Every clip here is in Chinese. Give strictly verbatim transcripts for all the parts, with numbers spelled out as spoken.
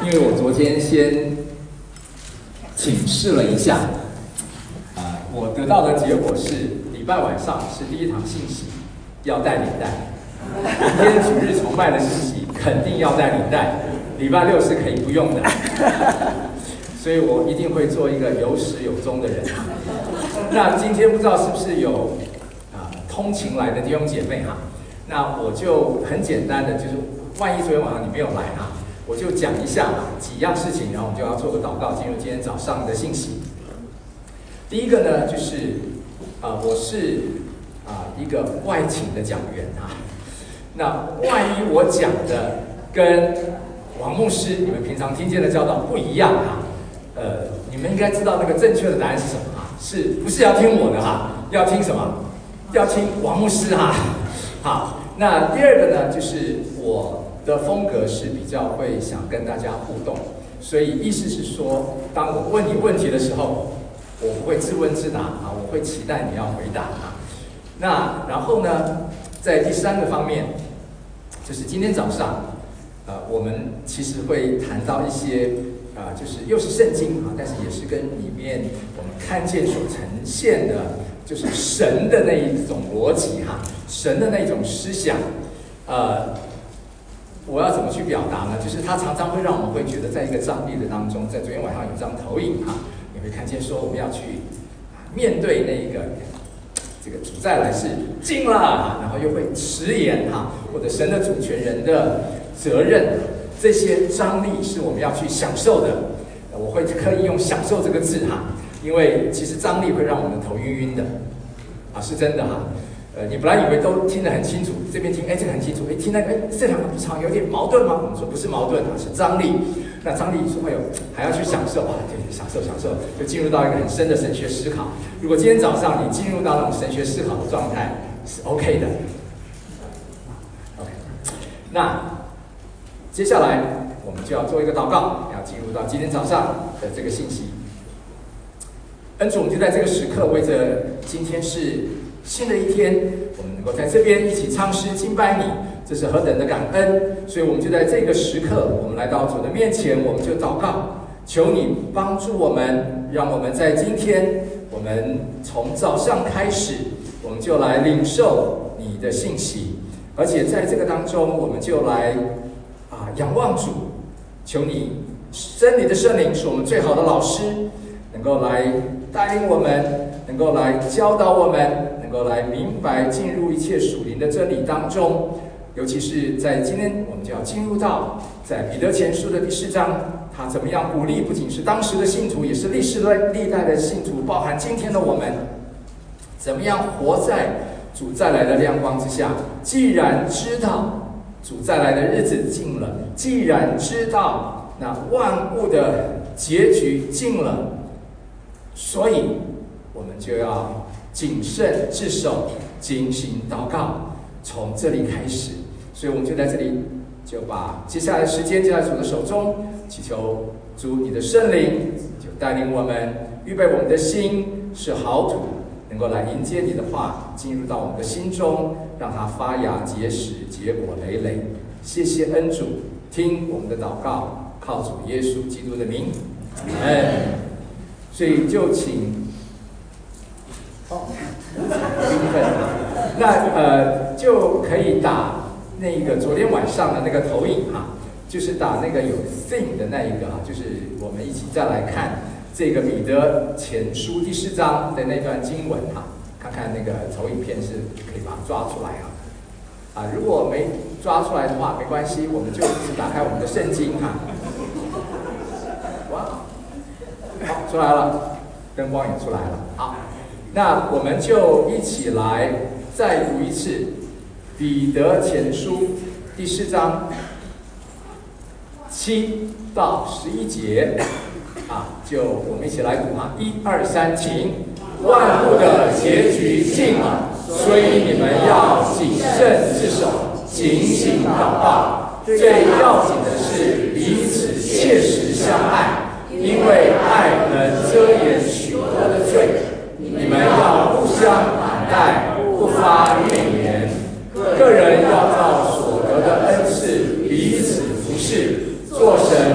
因为我昨天先请示了一下，啊、呃，我得到的结果是礼拜晚上是第一堂信息要带领带，明天主日崇拜的信息肯定要带领带，礼拜六是可以不用的，所以我一定会做一个有始有终的人。那今天不知道是不是有啊、呃、通勤来的弟兄姐妹哈？那我就很简单的，就是万一昨天晚上你没有来哈，我就讲一下几样事情，然后我们就要做个祷告，进入今天早上的信息。第一个呢，就是啊、呃，我是啊、呃、一个外请的讲员啊。那万一我讲的跟王牧师你们平常听见的教导不一样啊，呃，你们应该知道那个正确的答案是什么啊？是不是要听我的哈？要听什么？要听王牧师哈。好。那第二个呢，就是我的风格是比较会想跟大家互动，所以意思是说，当我问你问题的时候，我不会自问自答啊，我会期待你要回答啊。那然后呢，在第三个方面，就是今天早上，呃，我们其实会谈到一些啊、呃，就是又是圣经啊，但是也是跟里面我们看见所呈现的。就是神的那一种逻辑哈，神的那种思想，呃，我要怎么去表达呢？就是它常常会让我们会觉得，在一个张力的当中，在昨天晚上有张投影哈，你会看见说我们要去面对那个这个主再来是进了，然后又会迟延哈，或者神的主权人的责任，这些张力是我们要去享受的。我会刻意用享受这个字哈。因为其实张力会让我们头晕晕的，啊，是真的哈。呃，你本来以为都听得很清楚，这边听，哎，这个很清楚，哎，听那个，哎，这两个不常有点矛盾吗？我们说不是矛盾啊，是张力。那张力说，哎呦，还要去享受啊，对，享受享受，就进入到一个很深的神学思考。如果今天早上你进入到那种神学思考的状态，是 OK 的。OK， 那接下来我们就要做一个祷告，要进入到今天早上的这个信息。恩主，我们就在这个时刻，为着今天是新的一天，我们能够在这边一起唱诗敬拜你，这是何等的感恩！所以，我们就在这个时刻，我们来到主的面前，我们就祷告，求你帮助我们，让我们在今天，我们从早上开始，我们就来领受你的信息，而且在这个当中，我们就来啊仰望主，求你真理的圣灵是我们最好的老师，能够来带领我们，能够来教导我们，能够来明白进入一切属灵的真理当中。尤其是在今天，我们就要进入到在彼得前书的第四章，他怎么样鼓励不仅是当时的信徒，也是历世历代的信徒，包含今天的我们，怎么样活在主再来的亮光之下。既然知道主再来的日子近了，既然知道那万物的结局近了，所以我们就要谨慎自守，警醒祷告，从这里开始。所以我们就在这里，就把接下来的时间交在主的手中，祈求主你的圣灵就带领我们，预备我们的心是好土，能够来迎接你的话，进入到我们的心中，让它发芽结实，结果累累。谢谢恩主，听我们的祷告，靠主耶稣基督的名，阿们。所以就请哦，兴奋啊！那呃就可以打那个昨天晚上的那个投影哈，就是打那个有 thing 的那一个哈，就是我们一起再来看这个彼得前书第四章的那段经文哈，看看那个投影片是可以把它抓出来啊。啊，如果没抓出来的话没关系，我们就一直打开我们的圣经哈。哇！好，出来了，灯光也出来了。好，那我们就一起来再读一次《彼得前书》第四章七到十一节。啊，就我们一起来读啊，一二三，请。万物的结局近了，所以你们要谨慎自守，警醒祷告。最要紧的是彼此切实相爱。因为爱能遮掩许多的罪，你们要互相款待，不发怨言。个人要照所得的恩赐彼此服侍，做神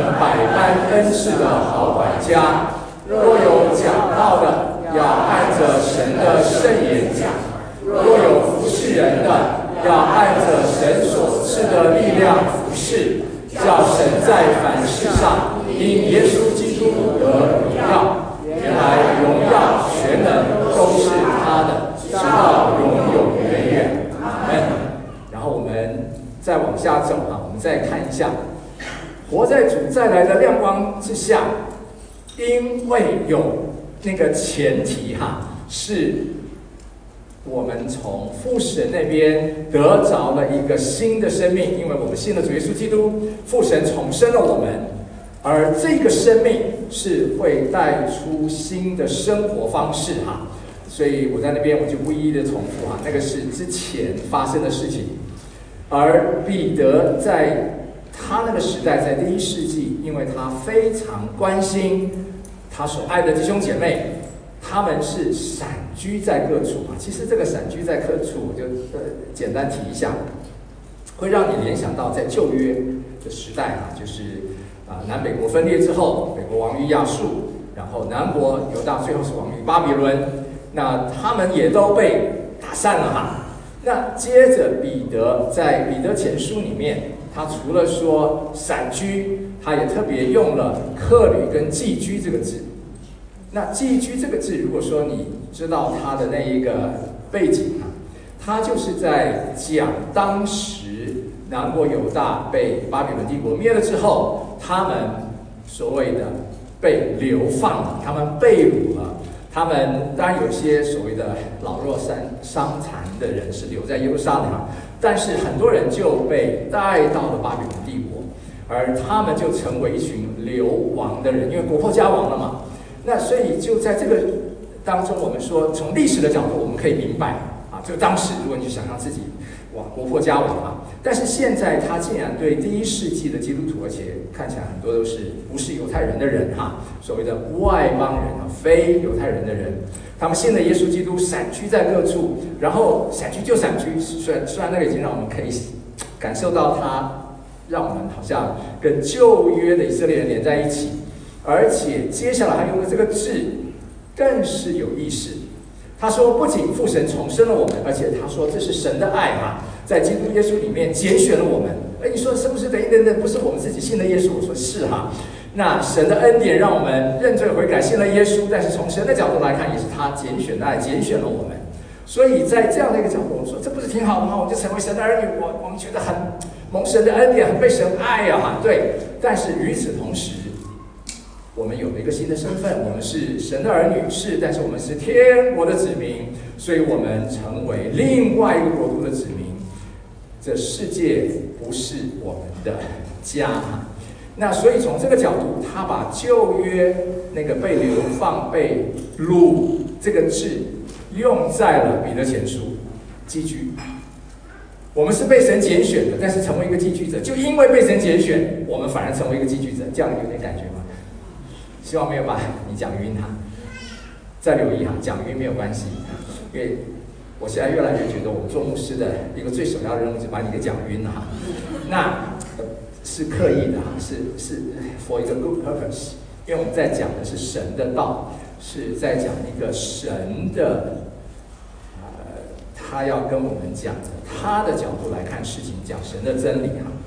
百般恩赐的好管家。若有讲道的，要按着神的圣言讲；若有服侍人的，要按着神所赐的力量服侍，叫神在凡事上因耶稣基督得荣耀。原来荣耀全能都是他的，直到永永远远。阿们。然后我们再往下走啊，我们再看一下，活在主再来的亮光之下，因为有那个前提哈，是我们从父神那边得着了一个新的生命，因为我们信了主耶稣基督，父神重生了我们，而这个生命是会带出新的生活方式哈。所以我在那边我就不一一的重复哈，那个是之前发生的事情。而彼得在他那个时代，在第一世纪，因为他非常关心他所爱的弟兄姐妹，他们是散居在各处啊。其实这个散居在各处，我就呃简单提一下，会让你联想到在旧约的时代啊，就是啊、呃、南北国分裂之后，北国亡于亚述，然后南国犹大最后是亡于巴比伦，那他们也都被打散了哈。那接着彼得在彼得前书里面，他除了说散居，他也特别用了客旅跟寄居这个字。那寄居这个字，如果说你知道它的那一个背景啊，它就是在讲当时南国犹大被巴比伦帝国灭了之后，他们所谓的被流放了，他们被掳了。他们当然有一些所谓的老弱伤伤残的人是留在耶路撒冷，但是很多人就被带到了巴比伦帝国，而他们就成为一群流亡的人，因为国破家亡了嘛。那所以就在这个当中，我们说从历史的角度，我们可以明白啊，就当时如果你想象自己哇国破家亡啊，但是现在他竟然对第一世纪的基督徒，而且看起来很多都是不是犹太人的人哈，所谓的外邦人啊，非犹太人的人，他们信了耶稣基督，散居在各处，然后散居就散居，虽然虽然那个已经让我们可以感受到他让我们好像跟旧约的以色列人连在一起，而且接下来他用的这个字更是有意思。他说不仅父神重生了我们，而且他说这是神的爱哈，在基督耶稣里面拣选了我们。哎，你说是不是等一等等，不是我们自己信的耶稣？我说是哈。那神的恩典让我们认罪悔改，信了耶稣，但是从神的角度来看，也是他拣选的爱，拣选了我们。所以在这样的一个角度，我说这不是挺好的吗？我们就成为神的儿女，我我们觉得很蒙神的恩典，很被神爱呀哈。对，但是与此同时，我们有了一个新的身份，我们是神的儿女，是，但是我们是天国的子民，所以我们成为另外一个国度的子民。这世界不是我们的家，那所以从这个角度，他把旧约那个被流放、被掳这个字用在了彼得前书，寄居。我们是被神拣选的，但是成为一个寄居者，就因为被神拣选，我们反而成为一个寄居者，这样有点感觉吗？希望没有把你讲晕哈，再留意哈，讲晕没有关系，因为我现在越来越觉得我们做牧师的一个最首要的任务是把你给讲晕了哈，那是刻意的哈，是是 for 一个 good purpose， 因为我们在讲的是神的道，是在讲一个神的，呃，他要跟我们讲的他的角度来看事情，讲神的真理哈。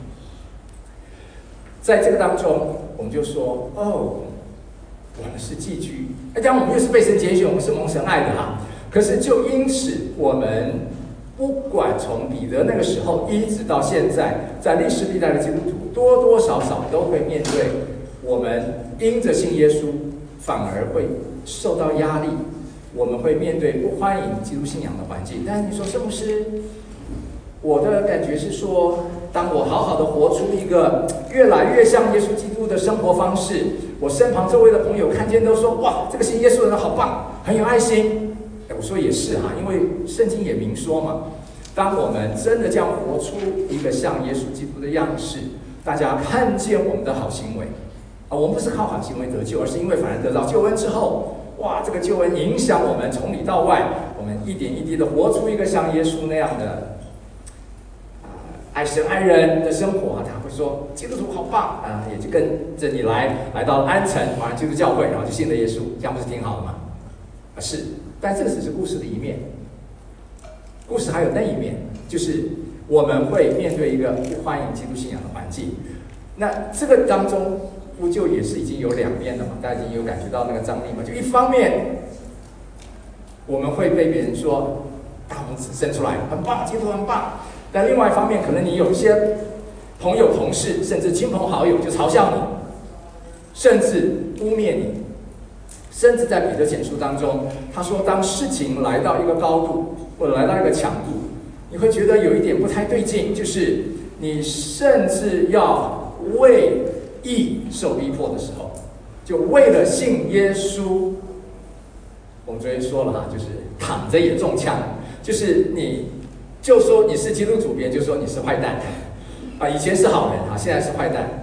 在这个当中，我们就说哦。我们是寄居，哎，当然我们又是被神拣选，我们是蒙神爱的哈。可是就因此，我们不管从彼得那个时候一直到现在，在历史历代的基督徒，多多少少都会面对我们因着信耶稣，反而会受到压力，我们会面对不欢迎基督信仰的环境。但是你说是不是？我的感觉是说，当我好好的活出一个越来越像耶稣基督的生活方式，我身旁周围的朋友看见都说：“哇，这个信耶稣的人好棒，很有爱心。”哎，我说也是哈，因为圣经也明说嘛，当我们真的这样活出一个像耶稣基督的样式，大家看见我们的好行为啊，我们不是靠好行为得救，而是因为反而得到救恩之后，哇，这个救恩影响我们从里到外，我们一点一滴的活出一个像耶稣那样的。 爱神爱人的生活，他会说基督徒好棒啊，也就跟着你来来到安城完基督教会，然后就信了耶稣，这样不是挺好的吗？啊是，但这个只是故事的一面，故事还有那一面，就是我们会面对一个不欢迎基督信仰的环境。那这个当中不就也是已经有两面了嘛？大家已经有感觉到那个张力嘛？就一方面，我们会被别人说大拇指伸出来，很棒，基督徒很棒。但另外一方面，可能你有一些朋友、同事，甚至亲朋好友就嘲笑你，甚至污蔑你，甚至在彼得前书当中，他说，当事情来到一个高度，或者来到一个强度，你会觉得有一点不太对劲，就是你甚至要为义受逼迫的时候，就为了信耶稣，我们昨天说了哈，就是躺着也中枪，就是你。就说你是基督徒，别人就说你是坏蛋，啊，以前是好人啊，现在是坏蛋。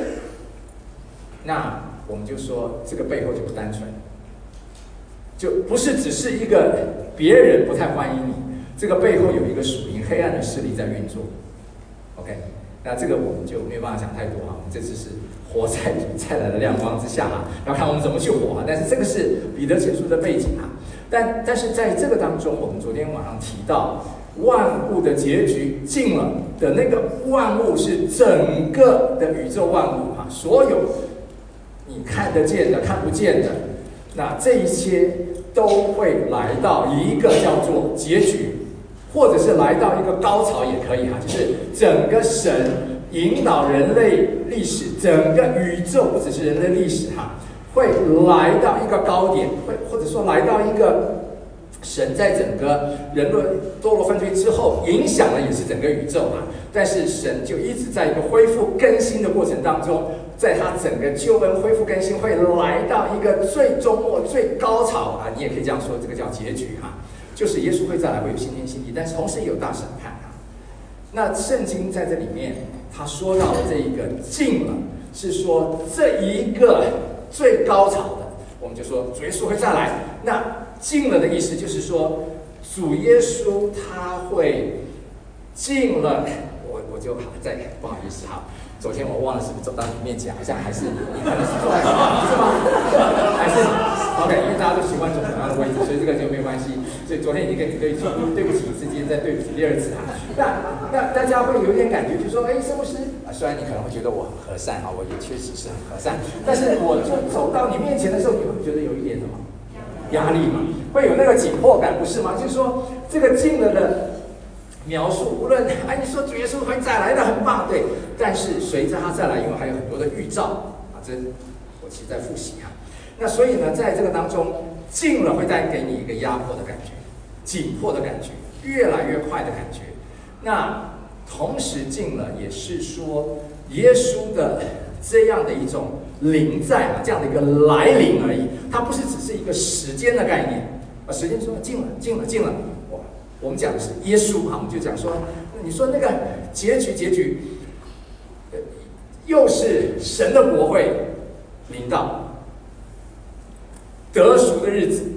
那我们就说这个背后就不单纯，就不是只是一个别人不太欢迎你，这个背后有一个属灵黑暗的势力在运作。OK， 那这个我们就没有办法讲太多哈，我们这次是活在再来的亮光之下啊，要看我们怎么去活啊。但是这个是彼得前书的背景啊，但但是在这个当中，我们昨天晚上提到。万物的结局尽了的那个万物是整个的宇宙万物哈，所有你看得见的、看不见的，那这一切都会来到一个叫做结局，或者是来到一个高潮也可以哈，就是整个神引导人类历史，整个宇宙不只是人类历史哈，会来到一个高点，会或者说来到一个。神在整个人类堕落犯罪之后，影响了也是整个宇宙啊。但是神就一直在一个恢复更新的过程当中，在他整个救恩恢复更新会来到一个最终末、最高潮啊，你也可以这样说，这个叫结局哈、啊，就是耶稣会再来恢复新天新地，但是同时也有大审判啊。那圣经在这里面他说到这一个尽了，是说这一个最高潮的，我们就说主耶稣会再来。那尽了的意思就是说，主耶稣他会尽了，我我就好再不好意思哈，昨天我忘了是不是走到你面前，好像还是你可能是坐在是吗？还是 OK， 因为大家都习惯走同样的位置，所以这个就没有关系。所以昨天已经跟你对起，对不起一次，今天再对不起第二次哈。那那大家会有一点感觉，就说，哎，圣牧师，虽然你可能会觉得我很和善啊，我也确实是很和善，但是我就走到你面前的时候，你会觉得有一点什么？压力嘛，会有那个紧迫感，不是吗？就是说，这个尽了的描述，无论哎，你说主耶稣会再来的很棒，对，但是随着他再来，因为还有很多的预兆啊，这我其实在复习啊。那所以呢，在这个当中，尽了会带给你一个压迫的感觉，紧迫的感觉，越来越快的感觉。那同时尽了，也是说耶稣的这样的一种。临在啊，这样的一个来临而已，它不是只是一个时间的概念啊。时间说近了，近了，近了。哇，我们讲的是耶稣哈，我们就讲说，你说那个结局，结局，呃，又是神的国会临到，得赎的日子，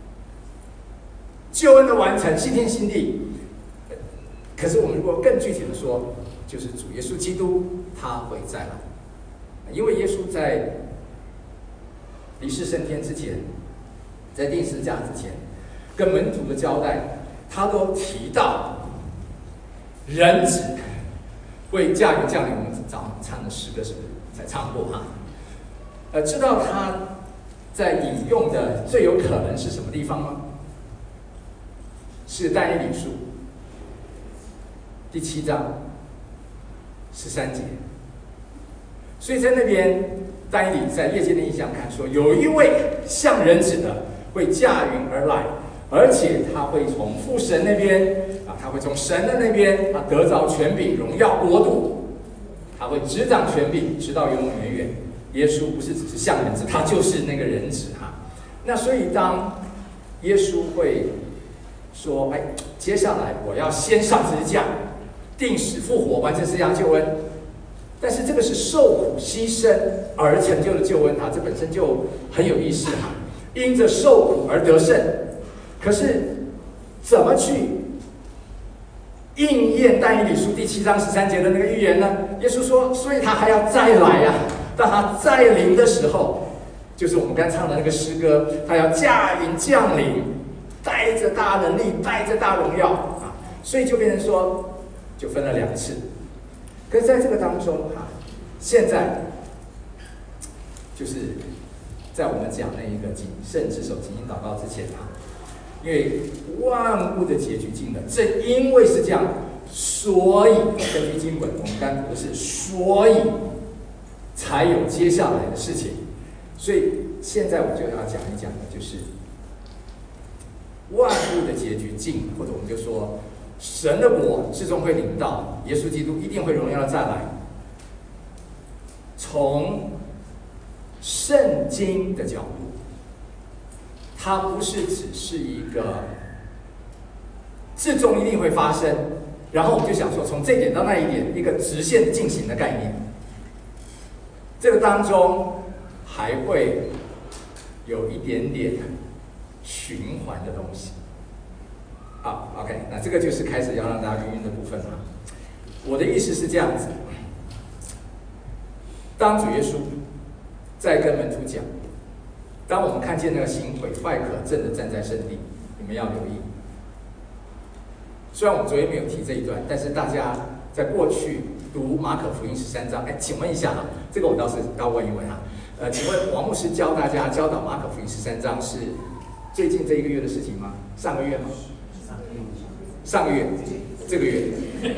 救恩的完成，新天新地。可是我们如果更具体的说，就是主耶稣基督他会再来。因为耶稣在离世升天之前，在钉十字架之前，跟门徒的交代，他都提到人子会驾云降临。我们早上唱的诗歌是不是才唱过哈？呃，知道他在引用的最有可能是什么地方吗？是但以理书第七章十三节。所以在那边，但以理在夜间的印象看说，有一位像人子的会驾云而来，而且他会从父神那边啊，他会从神的那边啊得着权柄、荣耀、国度，他会执掌权柄，直到永永远远。耶稣不是只是像人子，他就是那个人子哈。那所以当耶稣会说，哎，接下来我要先上十字架，定死复活，完成世界救恩。但是这个是受苦牺牲而成就的救恩啊，这本身就很有意思哈。因着受苦而得胜，可是怎么去应验但以理书第七章十三节的那个预言呢？耶稣说，所以他还要再来呀、啊。当他再临的时候，就是我们刚唱的那个诗歌，他要驾云降临，带着大能力，带着大荣耀啊！所以就变成说，就分了两次。可是在这个当中啊，现在就是在我们讲那一个谨慎之手、谨慎祷告之前啊，因为万物的结局近了，正因为是这样，所以根据经文，我们刚读的是，所以才有接下来的事情。所以现在我就要讲一讲的，就是万物的结局近，或者我们就说，神的国最终会临到，耶稣基督一定会荣耀的再来。从圣经的角度，它不是只是一个最终一定会发生，然后我们就想说从这一点到那一点一个直线进行的概念，这个当中还会有一点点循环的东西。好 ，OK， 那这个就是开始要让大家晕晕的部分了。我的意思是这样子：当主耶稣在跟门徒讲，当我们看见那个行毁坏可憎的站在圣地，你们要留意。虽然我们昨天没有提这一段，但是大家在过去读马可福音十三章，哎，请问一下啊，这个我倒是要问一问啊。呃，请问王牧师教大家教导马可福音十三章是最近这一个月的事情吗？上个月吗？上个月，这个月。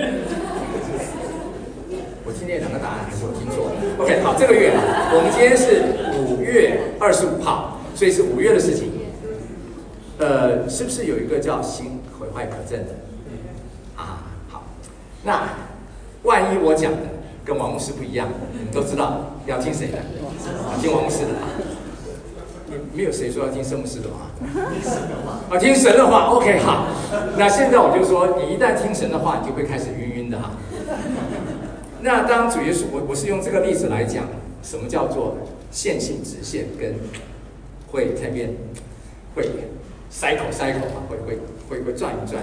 我今天两个答案还是我听错 ？OK， 好，这个月啊，我们今天是五月二十五号，所以是五月的事情。呃，是不是有一个叫行毁坏可憎的？啊，好，那万一我讲的跟王牧师不一样，你们都知道要听谁的？听王牧师的啊。没有谁说要听圣牧师的话，啊，听神的话 ，OK， 好。那现在我就说，你一旦听神的话，你就会开始晕晕的哈。那当主耶稣，我我是用这个例子来讲，什么叫做线性直线，跟会在边会塞口塞口啊，会会会会转一转。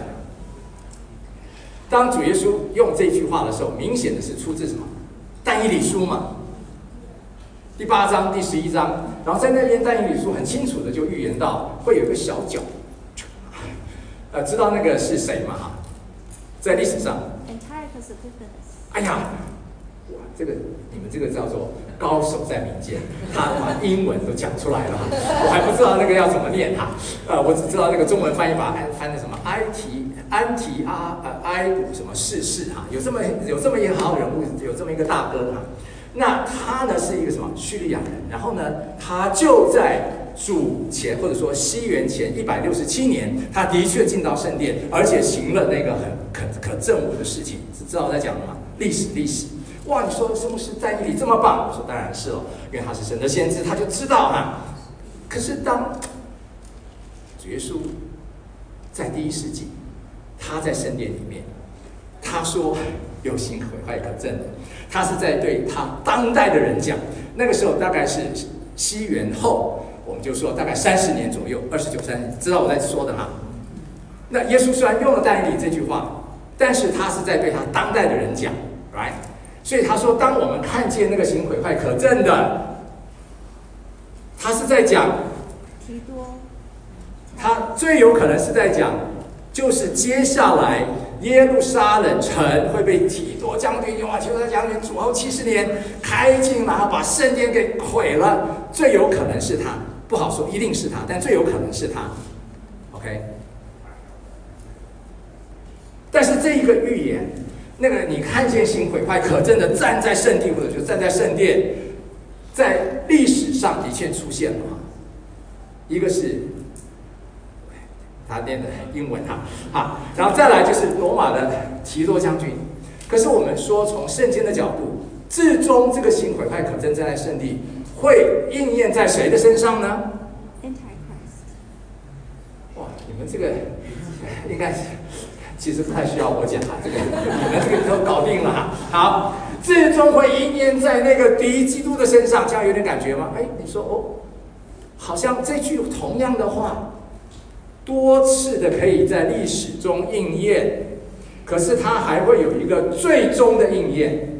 当主耶稣用这句话的时候，明显的是出自什么？但以理书嘛。第八章、第十一章，然后在那边但以理书很清楚的就预言到会有一个小角，呃，知道那个是谁吗？在历史上，哎呀，哇，这个你们这个叫做高手在民间，他把英文都讲出来了，我还不知道那个要怎么念哈，呃，我只知道那个中文翻译把它翻的什么埃提安提阿呃埃古什么逝世哈，有这么有这么一号人物，有这么一个大哥哈。那他呢是一个什么叙利亚人，然后呢，他就在主前或者说西元前一百六十七年，他的确进到圣殿，而且行了那个很可可憎恶的事情，知道我在讲吗？历史历史，哇！你说是不是但以理这么棒？我说当然是了，因为他是神的先知，他就知道哈。可是当主耶稣在第一世纪，他在圣殿里面，他说有行毁坏可憎的。他是在对他当代的人讲，那个时候大概是西元后，我们就说大概三十年左右，二十九三，知道我在说的吗？那耶稣虽然用了但以理这句话，但是他是在对他当代的人讲 ，right？ 所以他说，当我们看见那个行毁坏可憎的，他是在讲提多，他最有可能是在讲，就是接下来。耶路撒冷城会被提多将军、用啊提多将军主后七十年开进，然后把圣殿给毁了。最有可能是他，不好说，一定是他，但最有可能是他。OK。但是这一个预言，那个你看见行毁坏可憎的站在圣地，或者就站在圣殿，在历史上的确出现了。一个是。他念的英文哈，好，然后再来就是罗马的提多将军。可是我们说，从圣经的角度，至终这个行毁坏可憎站在圣地，会应验在谁的身上呢？哇，你们这个应该其实不太需要我讲啊，这个你们这个都搞定了哈。好，至终会应验在那个敌基督的身上，这样有点感觉吗？哎，你说哦，好像这句同样的话。多次的可以在历史中应验， 可是它还会有一个最终的应验。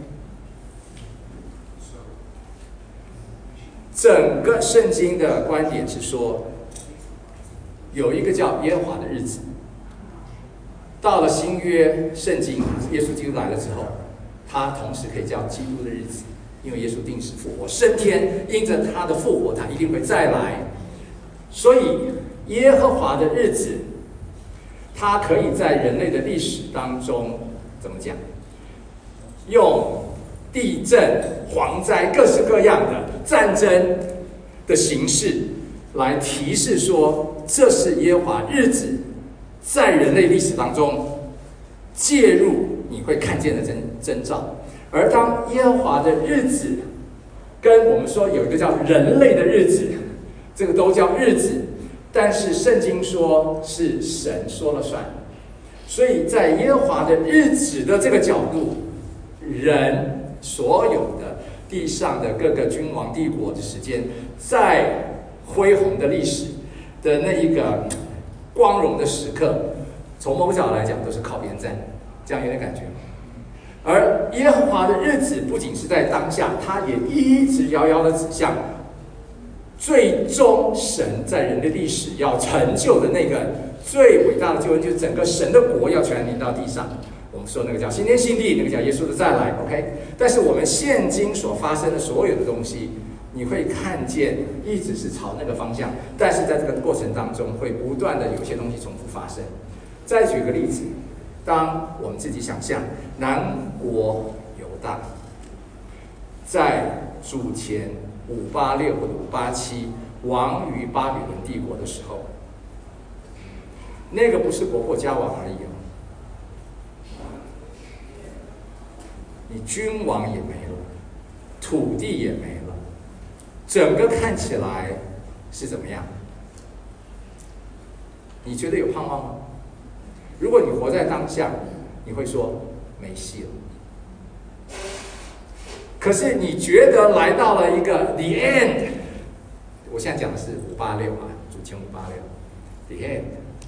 整个圣经的观点是说，有一个叫耶和华的日子。到了新约圣经，耶稣基督来了之后，他同时可以叫基督的日子，因为耶稣定时复活升天，因着他的复活，他一定会再来。所以耶和华的日子，他可以在人类的历史当中怎么讲？用地震、蝗灾、各式各样的战争的形式来提示说，这是耶和华日子在人类历史当中介入你会看见的征征兆。而当耶和华的日子跟我们说有一个叫人类的日子，这个都叫日子，但是圣经说是神说了算。所以在耶和华的日子的这个角度，人所有的地上的各个君王帝国的时间，在恢宏的历史的那一个光荣的时刻，从某个角度来讲都是靠边站，这样有点感觉吗？而耶和华的日子不仅是在当下，他也一直遥遥的指向最终神在人类历史要成就的那个最伟大的救恩，就是整个神的国要传临到地上。我们说那个叫新天新地，那个叫耶稣的再来 ，OK？ 但是我们现今所发生的所有的东西，你会看见一直是朝那个方向，但是在这个过程当中会不断的有些东西重复发生。再举个例子，当我们自己想象南国犹大在主前五八六或者五八七亡于巴比伦帝国的时候，那个不是国破家亡而已哦，你君王也没了，土地也没了，整个看起来是怎么样？你觉得有盼望吗？如果你活在当下，你会说没戏了。可是你觉得来到了一个 the end， 我现在讲的是五八六啊，主前五八六 the end。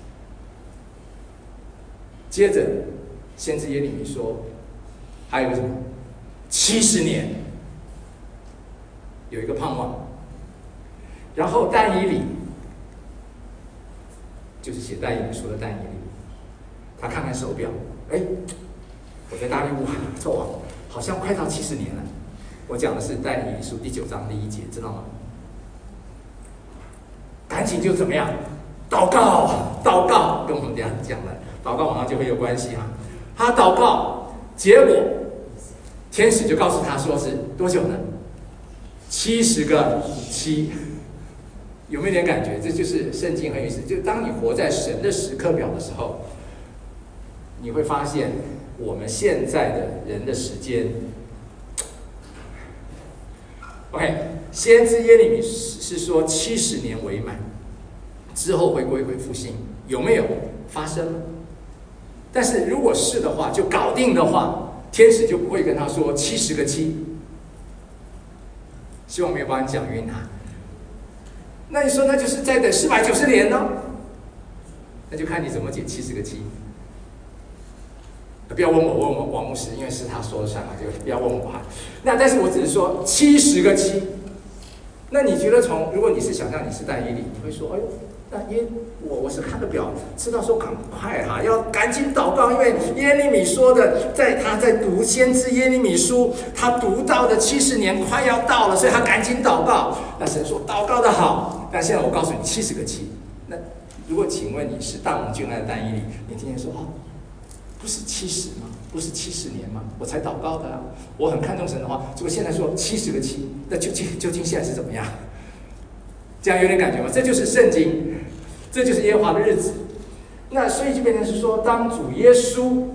接着，先知耶利米说，还有个什么？七十年，有一个盼望。然后但以理，就是写但以理书的但以理，他看看手表，哎，我在大利乌纣王，好像快到七十年了。我讲的是但以理书第九章第一节，知道吗？赶紧就怎么样？祷告，祷告，跟我们这样讲的，祷告马上就会有关系啊。他祷告，结果天使就告诉他说是多久呢？七十个七，有没有点感觉？这就是圣经很有意思。就当你活在神的时刻表的时候，你会发现我们现在的人的时间。OK， 先知耶利米是说七十年为满，之后会归回复兴，有没有发生？但是如果是的话，就搞定的话，天使就不会跟他说七十个七。希望没有帮你讲晕他。那你说那就是再等四百九十年呢？那就看你怎么解七十个七。不要问我，问我王牧师，因为是他说了算嘛，就不要问我哈。那但是我只是说七十个七。那你觉得从如果你是想象你是但以理，你会说，哎呦，那耶我我是看个表，知道说赶快哈，要赶紧祷告，因为耶利米说的，在他在读先知耶利米书，他读到的七十年快要到了，所以他赶紧祷告。那神说祷告的好，但现在我告诉你七十个七。那如果请问你是大蒙眷爱的但以理，你今天说哦。不是七十吗？不是七十年吗？我才祷告的啊！我很看重神的话，结果现在说七十个七，那究竟究竟现在是怎么样？这样有点感觉吗？这就是圣经，这就是耶和华的日子。那所以就变成是说，当主耶稣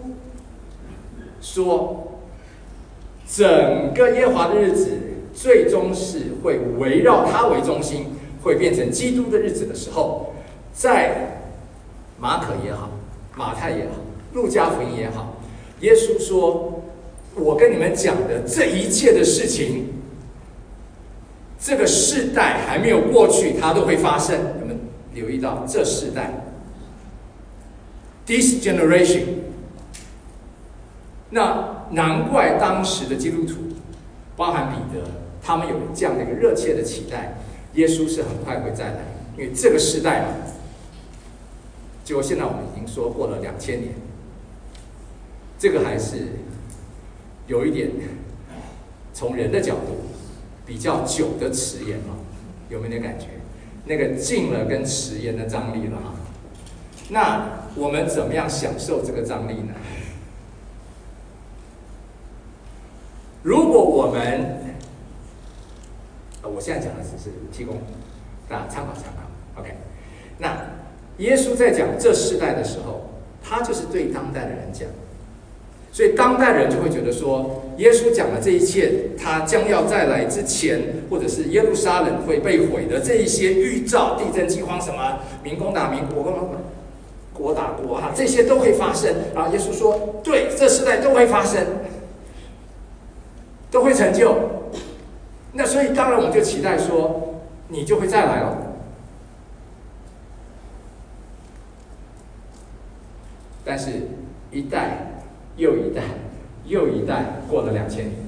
说整个耶和华的日子最终是会围绕他为中心，会变成基督的日子的时候，在马可也好，马太也好。路加福音也好，耶稣说：“我跟你们讲的这一切的事情，这个世代还没有过去，它都会发生。你们留意到这世代 ，this generation 那难怪当时的基督徒，包含彼得，他们有这样的一个热切的期待，耶稣是很快会再来，因为这个时代嘛，结果现在我们已经说过了两千年，这个还是有一点从人的角度比较久的迟延嘛，有没有点感觉？那个近了跟迟延的张力了哈。那我们怎么样享受这个张力呢？如果我们，呃，我现在讲的只是提供大家参考参考 ，OK？ 那耶稣在讲这世代的时候，他就是对当代的人讲，所以当代人就会觉得说，耶稣讲的这一切，他将要再来之前，或者是耶路撒冷会被毁的这一些预兆，地震、饥荒，什么民攻打民，国攻国打国哈，这些都会发生。然后耶稣说，对，这世代都会发生，都会成就。那所以当然我们就期待说，你就会再来了。但是，一代又一代又一代过了两千年，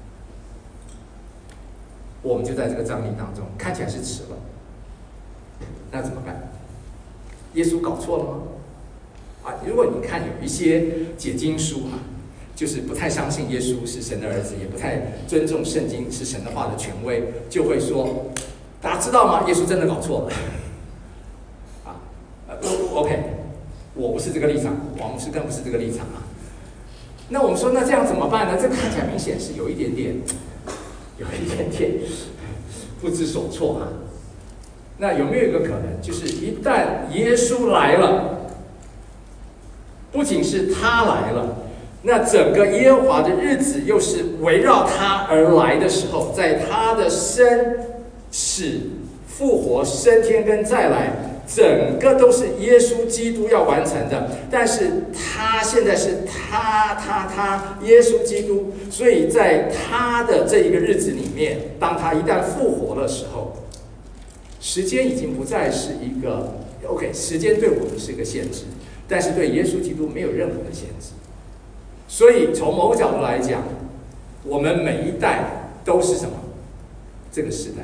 我们就在这个张力当中，看起来是迟了。那怎么办？耶稣搞错了吗？啊，如果你看有一些解经书啊，就是不太相信耶稣是神的儿子，也不太尊重圣经是神的话的权威，就会说，大家知道吗？耶稣真的搞错了。啊，呃 ，OK， 我不是这个立场，王牧师更不是这个立场啊。那我们说，那这样怎么办呢？这看起来明显是有一点点，有一点点不知所措啊。那有没有一个可能，就是一旦耶稣来了，不仅是他来了，那整个耶和华的日子又是围绕他而来的时候，在他的生死、复活、升天跟再来，整个都是耶稣基督要完成的。但是他现在是他他他耶稣基督，所以在他的这一个日子里面，当他一旦复活的时候，时间已经不再是一个 OK， 时间对我们是一个限制，但是对耶稣基督没有任何的限制。所以从某个角度来讲，我们每一代都是什么？这个时代。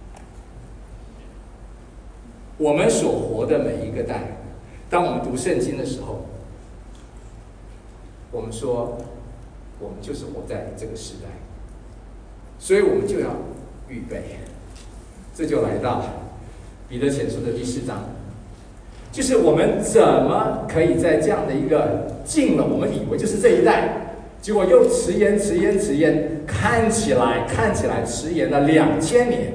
我们所活的每一个代，当我们读圣经的时候，我们说我们就是活在这个时代，所以我们就要预备。这就来到彼得前书的第四章，就是我们怎么可以在这样的一个进了我们以为就是这一代，结果又迟延迟延迟延，看起来看起来迟延了两千年，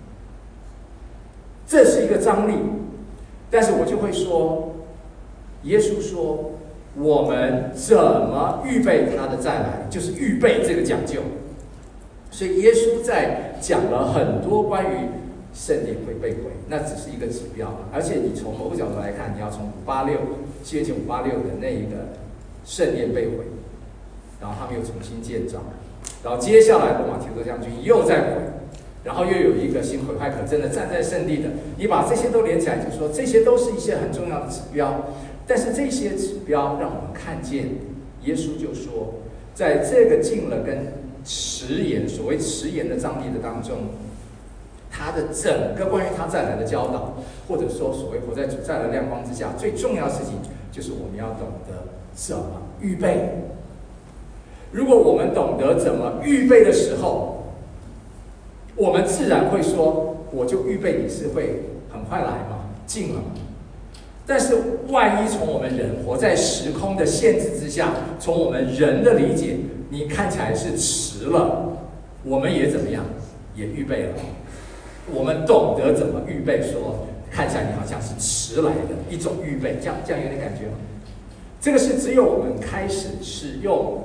这是一个张力。但是我就会说，耶稣说我们怎么预备他的再来，就是预备这个讲究。所以耶稣在讲了很多关于圣殿会被毁，那只是一个指标，而且你从某个角度来看，你要从五八六七月前五八六的那一个圣殿被毁，然后他们又重新建造，然后接下来罗马提多将军又在毁，然后又有一个新毁坏可真的站在圣地的，你把这些都连起来，就是说这些都是一些很重要的指标。但是这些指标让我们看见，耶稣就说，在这个近了跟迟延，所谓迟延的张力的当中，他的整个关于他再来的教导，或者说所谓活在主再来的亮光之下，最重要的事情就是我们要懂得怎么预备。如果我们懂得怎么预备的时候，我们自然会说，我就预备你是会很快来嘛，近了嘛。但是万一从我们人活在时空的限制之下，从我们人的理解，你看起来是迟了，我们也怎么样，也预备了。我们懂得怎么预备，说看起来你好像是迟来的一种预备，这样这样有点感觉吗？这个是只有我们开始使用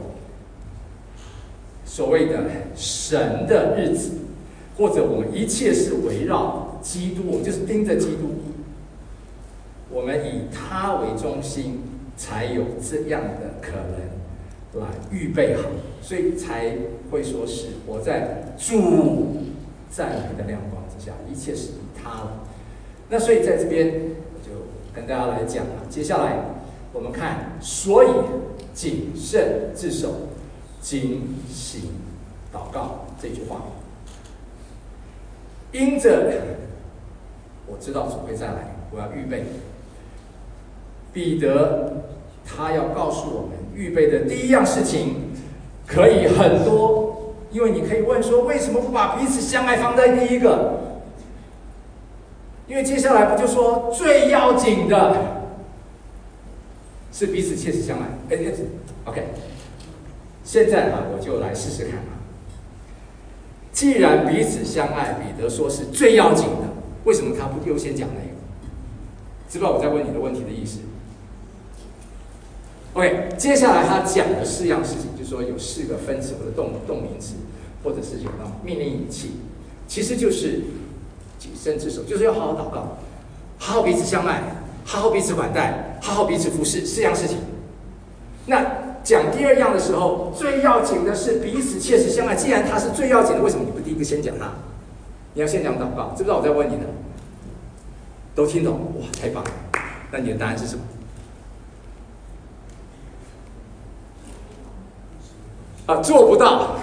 所谓的神的日子，或者我们一切是围绕基督，我们就是盯着基督，我们以他为中心，才有这样的可能来预备好，所以才会说是活在主再来的亮光之下，一切是以他了。那所以在这边我就跟大家来讲了，接下来我们看，所以谨慎自守，警醒祷告这句话。因着我知道主会再来，我要预备。彼得他要告诉我们，预备的第一样事情可以很多，因为你可以问说，为什么不把彼此相爱放在第一个？因为接下来不就说最要紧的是彼此切实相爱。哎 ，OK， 现在啊，我就来试试看啊。既然彼此相爱，彼得说是最要紧的，为什么他不优先讲那个？知不知道我在问你的问题的意思 ？OK， 接下来他讲的四样事情，就是说有四个分词或者动动名词，或者是有那种命令语气，其实就是谨慎自守，就是要好好祷告，好好彼此相爱，好好彼此款待，好好彼此服侍，四样事情。那讲第二样的时候，最要紧的是彼此切实相爱。既然它是最要紧的，为什么你不第一个先讲它？你要先讲祷告，知不知道我在问你呢？都听懂？哇，太棒了！那你的答案是什么？啊，做不到。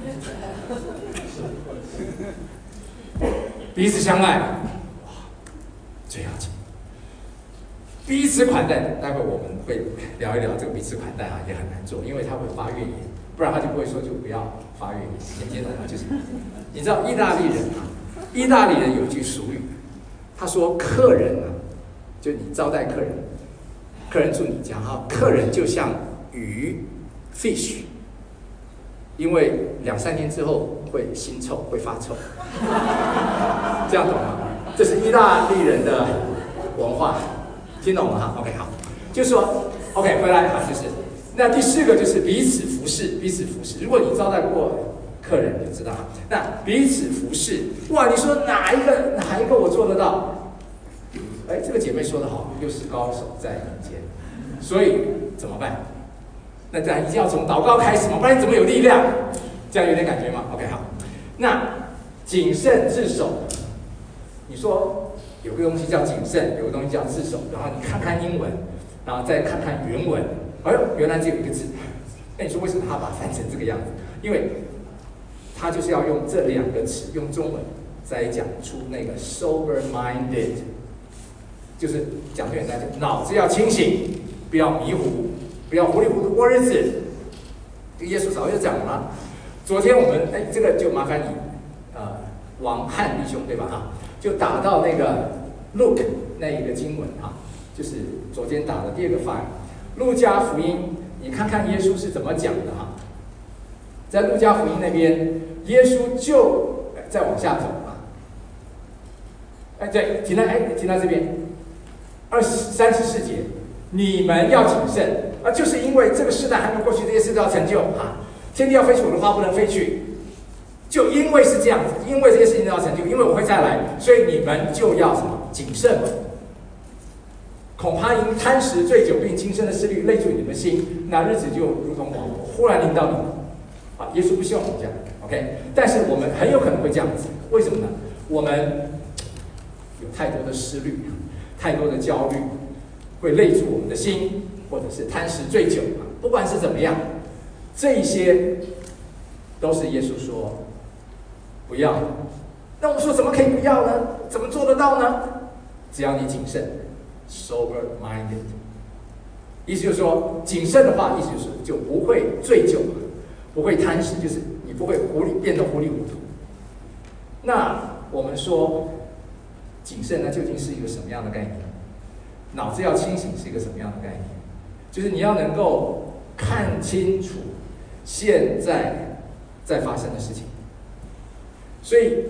彼此相爱，哇，最要紧。彼此款待，待会我们会聊一聊这个彼此款待啊，也很难做，因为他会发怨言，不然他就不会说就不要发怨言。简简单单就是，你知道意大利人啊，意大利人有一句俗语，他说客人啊，就你招待客人，客人住你家哈，客人就像鱼 fish， 因为两三天之后会腥臭，会发臭，这样懂吗？这是意大利人的文化。听懂了哈 ？OK， 好，就是说 ，OK， 回来哈，就是那第四个就是彼此服侍，彼此服侍。如果你招待过客人，你就知道哈。那彼此服侍，哇，你说哪一个哪一个我做得到？哎，这个姐妹说得好，又是高手在民间，所以怎么办？那当然一定要从祷告开始嘛，不然你怎么有力量？这样有点感觉吗 ？OK， 好，那谨慎自守，你说。有个东西叫谨慎，有个东西叫自守，然后你看看英文，然后再看看原文，哎呦，原来只有一个字。那你说为什么他把它翻成这个样子？因为他就是要用这两个词，用中文再讲出那个 sober-minded， 就是讲最简单，就脑子要清醒，不要迷糊，不要糊里糊涂过日子。耶稣早就讲了，昨天我们哎，这个就麻烦你，呃，王汉弟兄对吧？哈。就打到那个 Luke 那一个经文啊，就是昨天打的第二个 file， 路加福音，你看看耶稣是怎么讲的哈。在路加福音那边，耶稣就再往下走啊。哎，对，停在哎，停在这边，二十三十四节，你们要谨慎啊，就是因为这个时代还没过去，这些事都要成就啊。天地要飞去，我的话不能飞去。就因为是这样子，因为这些事情都要成就，因为我会再来，所以你们就要什么谨慎嘛。恐怕因贪食、醉酒并今生的思虑累住你们的心，那日子就如同网罗忽然临到你们。啊，耶稣不希望我们这样 ，OK？ 但是我们很有可能会这样子，为什么呢？我们有太多的思虑，太多的焦虑，会累住我们的心，或者是贪食、醉酒，不管是怎么样，这一些都是耶稣说。不要，那我们说怎么可以不要呢？怎么做得到呢？只要你谨慎 ，sober-minded， 意思就是说，谨慎的话，意思就是就不会醉酒，不会贪食，就是你不会糊里变得糊里糊涂。那我们说谨慎，那究竟是一个什么样的概念？脑子要清醒是一个什么样的概念？就是你要能够看清楚现在在发生的事情。所以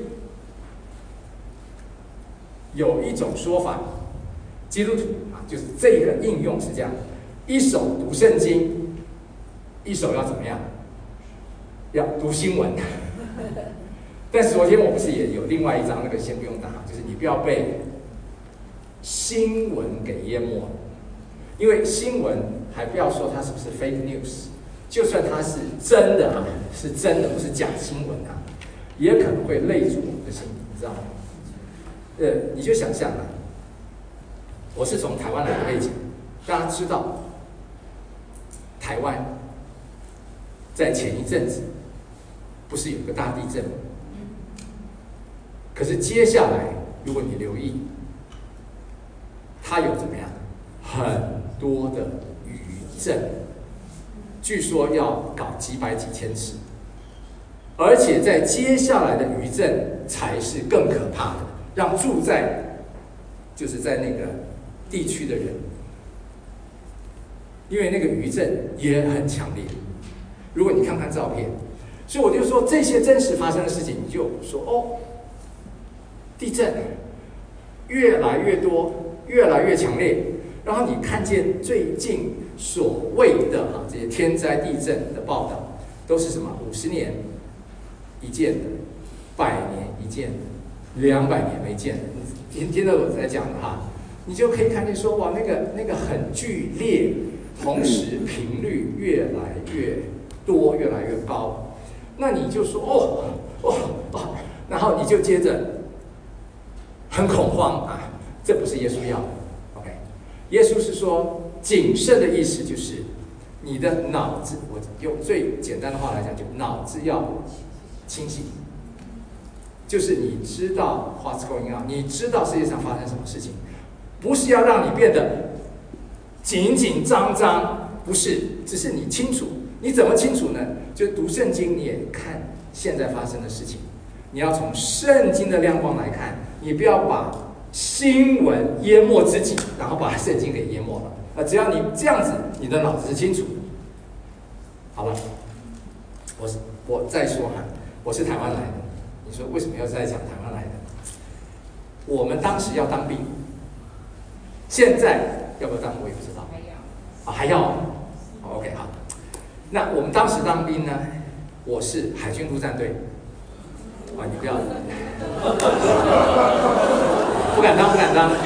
有一种说法，基督徒啊，就是这个应用是这样：一手读圣经，一手要怎么样？要读新闻。但是昨天我不是也有另外一张那个，先不用打，就是你不要被新闻给淹没了，因为新闻还不要说它是不是 fake news， 就算它是真的啊，是真的，不是假新闻啊。也可能会累住我们的心，你知道吗？呃，你就想象啊，我是从台湾来的背景，大家知道， 台湾在前一阵子不是有个大地震吗？可是接下来，如果你留意，它有怎么样？很多的余震，据说要搞几百几千次，而且在接下来的余震才是更可怕的，让住在就是在那个地区的人，因为那个余震也很强烈。如果你看看照片，所以我就说这些真实发生的事情，你就说哦。地震越来越多，越来越强烈，然后你看见最近所谓的哈这些天灾地震的报道，都是什么五十年一见的，百年一见的，两百年没见的。听听到我在讲的哈，你就可以看见说哇，那个那个很剧烈，同时频率越来越多，越来越高。那你就说哦哦哦，然后你就接着。很恐慌啊！这不是耶稣要的 ，OK？ 耶稣是说谨慎的意思就是你的脑子，我用最简单的话来讲，就脑子要清醒，就是你知道 what's going on， 你知道世界上发生什么事情，不是要让你变得紧紧张张，不是，只是你清楚。你怎么清楚呢？就读圣经，你也看现在发生的事情，你要从圣经的亮光来看。你不要把新闻淹没自己，然后把圣经给淹没了。啊，只要你这样子，你的脑子是清楚的。好了，我是我再说哈，我是台湾来的。你说为什么要再讲台湾来的？我们当时要当兵，现在要不要当我也不知道。还要啊，还要。OK 好，那我们当时当兵呢，我是海军陆战队。啊，你不要，不敢当，不敢当。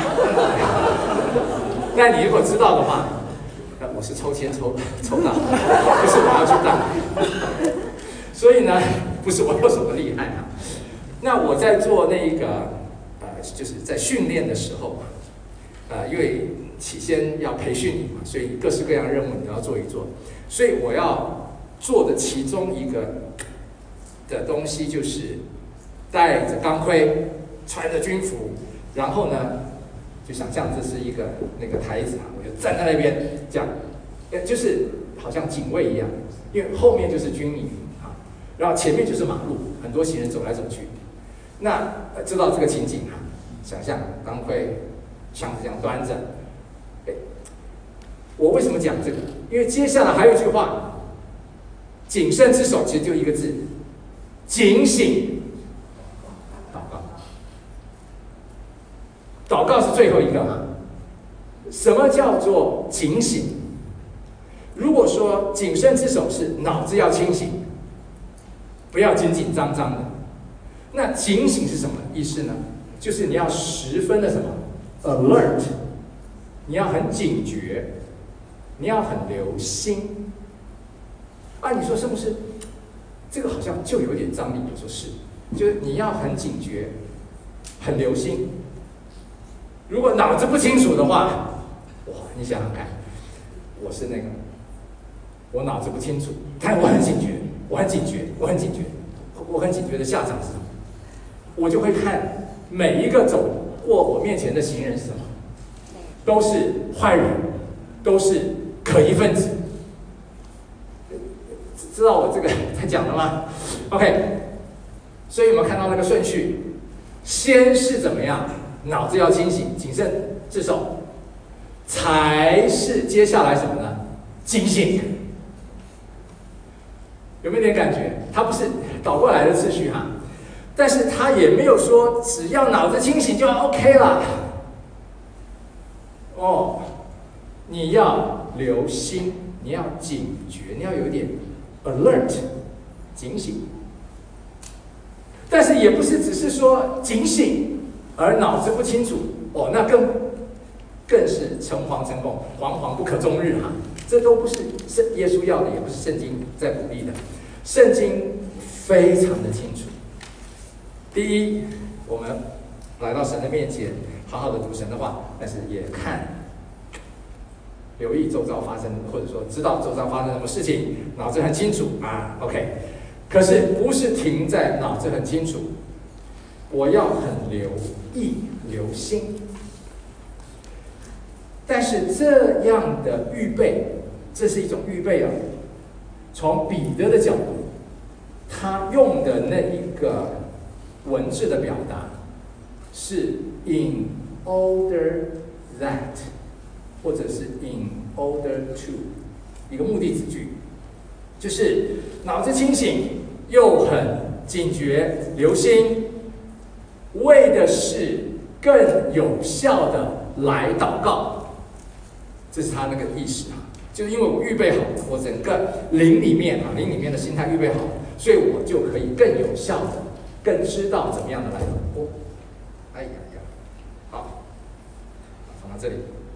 但你如果知道的话，那我是抽签抽抽到，不是我要去当。所以呢，不是我有什么厉害啊。那我在做那个呃，就是在训练的时候，呃，因为起先要培训你嘛，所以各式各样任务你都要做一做。所以我要做的其中一个的东西就是。带着钢盔，穿着军服，然后呢，就想象这是一个那个台子啊，我就站在那边，这样，呃，就是好像警卫一样，因为后面就是军营啊，然后前面就是马路，很多行人走来走去。那、呃、知道这个情景哈、啊，想象钢盔，枪子这样端着，哎，我为什么讲这个？因为接下来还有一句话，谨慎之手，其实就一个字，警醒。祷告是最后一个嘛？什么叫做警醒？如果说谨慎之手是脑子要清醒，不要紧紧张张的，那警醒是什么意思呢？就是你要十分的什么 alert， 你要很警觉，你要很留心。啊，你说是不是？这个好像就有点张力。我说是，就是你要很警觉，很留心。如果脑子不清楚的话，哇，你想想看，我是那个，我脑子不清楚，但我很警觉，我很警觉，我很警觉，我很警觉的下场是什么？我就会看每一个走过我面前的行人是什么，都是坏人，都是可疑分子。知道我这个在讲的吗 ？OK， 所以有没有看到那个顺序？先是怎么样？脑子要清醒，谨慎自守，才是接下来什么呢？警醒。有没有点感觉？它不是倒过来的次序哈，但是它也没有说只要脑子清醒就 OK 了。哦，你要留心，你要警觉，你要有点 alert， 警醒。但是也不是只是说警醒。而脑子不清楚，哦，那更更是诚惶诚恐，惶惶不可终日哈。这都不是圣耶稣要的，也不是圣经在鼓励的。圣经非常的清楚。第一，我们来到神的面前，好好的读神的话，但是也看留意周遭发生，或者说知道周遭发生什么事情，脑子很清楚啊 ，OK。可是不是停在脑子很清楚，我要很留意、留心。但是这样的预备，这是一种预备啊。从彼得的角度，他用的那一个文字的表达是 in order that， 或者是 in order to， 一个目的子句，就是脑子清醒又很警觉留心，为的是更有效的来祷告，这是他那个意思啊。就是因为我预备好，我整个灵里面啊，灵里面的心态预备好，所以我就可以更有效的、更知道怎么样的来祷告。哎呀呀，好，放到这里，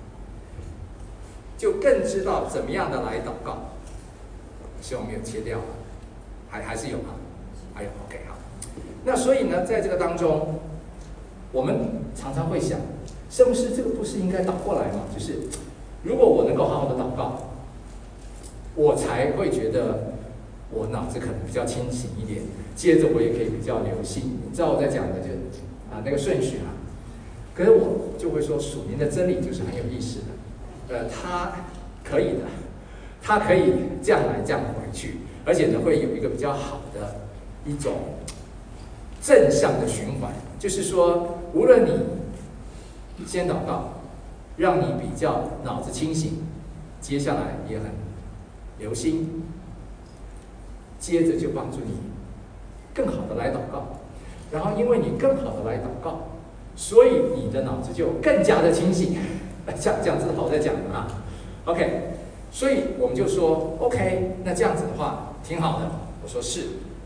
就更知道怎么样的来祷告。希望没有切掉，还还是有啊，还有 OK 好。那所以呢，在这个当中，我们常常会想，是不是这个不是应该倒过来吗？就是如果我能够好好的祷告，我才会觉得我脑子可能比较清醒一点，接着我也可以比较留心。你知道我在讲的就啊那个顺序啊，可是我就会说属灵的真理就是很有意思的，呃，它可以的，它可以这样来这样回去，而且呢会有一个比较好的一种正向的循环，就是说无论你先祷告，让你比较脑子清醒，接下来也很留心，接着就帮助你更好的来祷告，然后因为你更好的来祷告，所以你的脑子就更加的清醒。这样这样子好在讲的啊 ，OK， 所以我们就说 OK， 那这样子的话挺好的。我说是，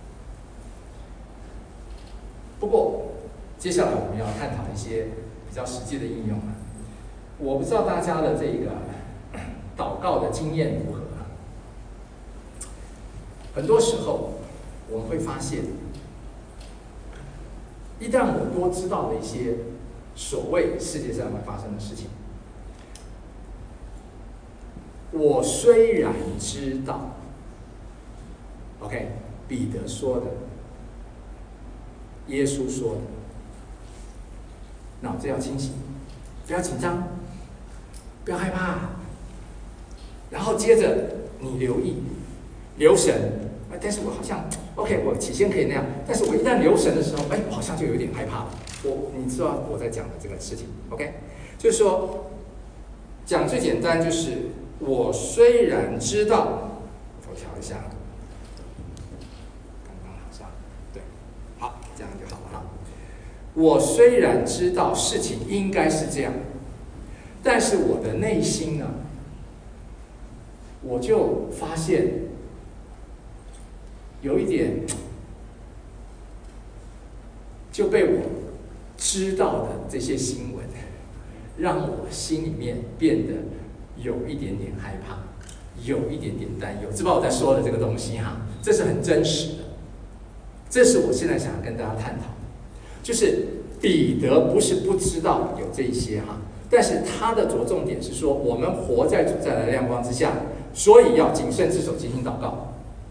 不过接下来我们要探讨一些比较实际的应用啊。我不知道大家的这个祷告的经验如何啊？很多时候我们会发现，一旦我多知道了一些所谓世界上会发生的事情，我虽然知道 ，OK， 彼得说的，耶稣说的，脑子要清醒，不要紧张。不要害怕，然后接着你留意、留神。但是我好像 OK， 我起先可以那样，但是我一旦留神的时候，哎，我好像就有点害怕了。我你知道我在讲的这个事情 ，OK， 就是说讲最简单，就是我虽然知道，我调一下，刚刚好像对，好，这样就好了哈。我虽然知道事情应该是这样。但是我的内心呢，我就发现有一点就被我知道的这些新闻，让我心里面变得有一点点害怕，有一点点担忧。知道我在说的这个东西哈，这是很真实的，这是我现在想要跟大家探讨的，就是彼得不是不知道有这一些哈。但是他的着重点是说，我们活在主再来的亮光之下，所以要谨慎自守，进行祷告。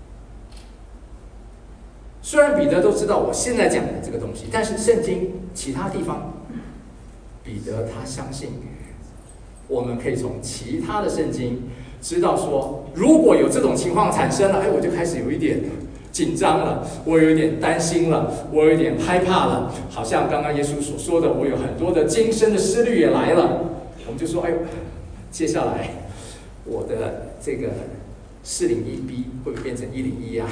虽然彼得都知道我现在讲的这个东西，但是圣经其他地方，彼得他相信，我们可以从其他的圣经知道说，如果有这种情况产生了，哎，我就开始有一点紧张了，我有一点担心了，我有一点害怕了，好像刚刚耶稣所说的，我有很多的今生的思虑也来了。我们就说，哎呦，接下来我的这个四零一 B 会不会变成一零一啊？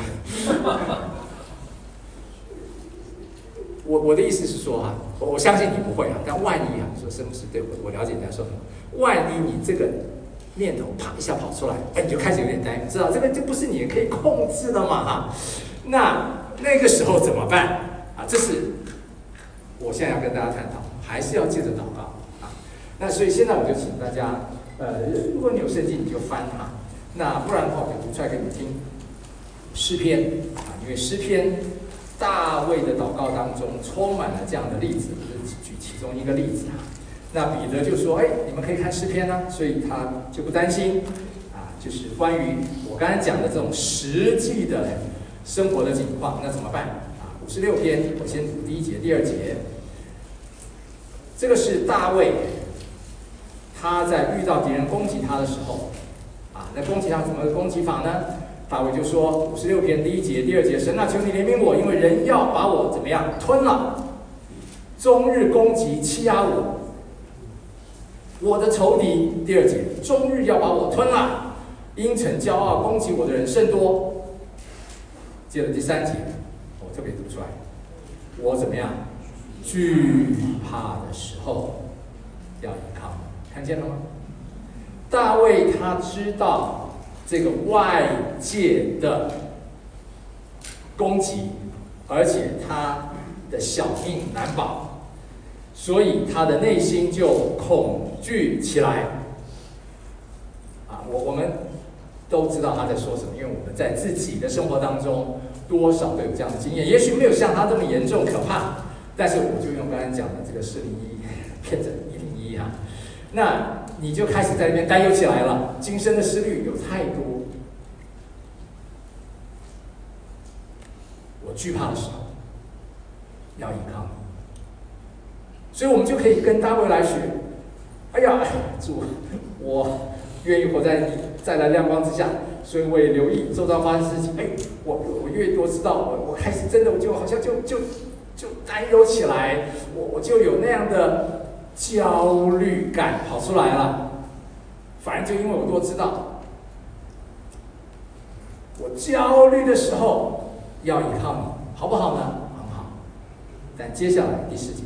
我我的意思是说哈、啊，我我相信你不会啊，但万一啊，说是不是对我我了解你在说什么？万一你这个念头啪一下跑出来，哎，你就开始有点担忧，知道这个就不是你可以控制的嘛哈。那那个时候怎么办啊？这是我现在要跟大家探讨，还是要借着祷告啊。那所以现在我就请大家，呃，如果你有圣经你就翻哈，那不然的话我就读出来给你听。诗篇啊，因为诗篇大卫的祷告当中充满了这样的例子，我就举其中一个例子啊。 那彼得就说：“哎，你们可以看诗篇啊。”所以他就不担心啊，就是关于我刚才讲的这种实际的生活的情况，那怎么办啊？五十六篇，我先读第一节、第二节。这个是大卫，他在遇到敌人攻击他的时候，啊，那攻击他怎么个攻击法呢？大卫就说：五十六篇第一节、第二节，神啊，求你怜悯我，因为人要把我怎么样吞了，终日攻击欺压我。我的仇敌，第二节，终日要把我吞了，因逞骄傲攻击我的人甚多。接着第三节，我特别读出来，我怎么样？惧怕的时候要依靠，看见了吗？大卫他知道这个外界的攻击，而且他的小命难保，所以他的内心就恐惧起来。啊，我我们都知道他在说什么，因为我们在自己的生活当中多少都有这样的经验，也许没有像他这么严重可怕，但是我就用刚才讲的这个四零一变成一零一啊，那你就开始在那边担忧起来了。今生的思虑有太多，我惧怕的时候要依靠你，所以我们就可以跟大卫来学。哎呀，主，我愿意活在你再来亮光之下，所以我也留意周遭发生事情。哎，我我越多知道，我我开始真的我就好像就就就担忧起来，我我就有那样的焦虑感跑出来了。反正就因为我多知道，我焦虑的时候要依靠你，好不好呢？很好。但接下来第四节，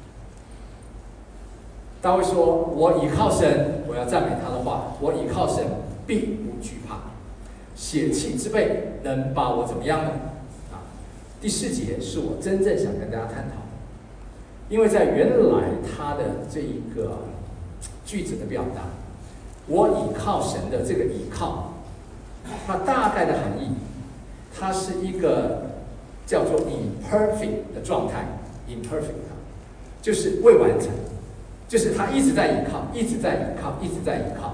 大卫说：“我倚靠神，我要赞美他的话。我倚靠神，必不惧怕。血气之辈能把我怎么样呢？”啊，第四节是我真正想跟大家探讨的，因为在原来他的这一个句子的表达，我倚靠神的这个倚靠，它大概的含义，它是一个叫做 imperfect 的状态 ，imperfect 就是未完成。就是他一直在依靠，一直在依靠，一直在依靠。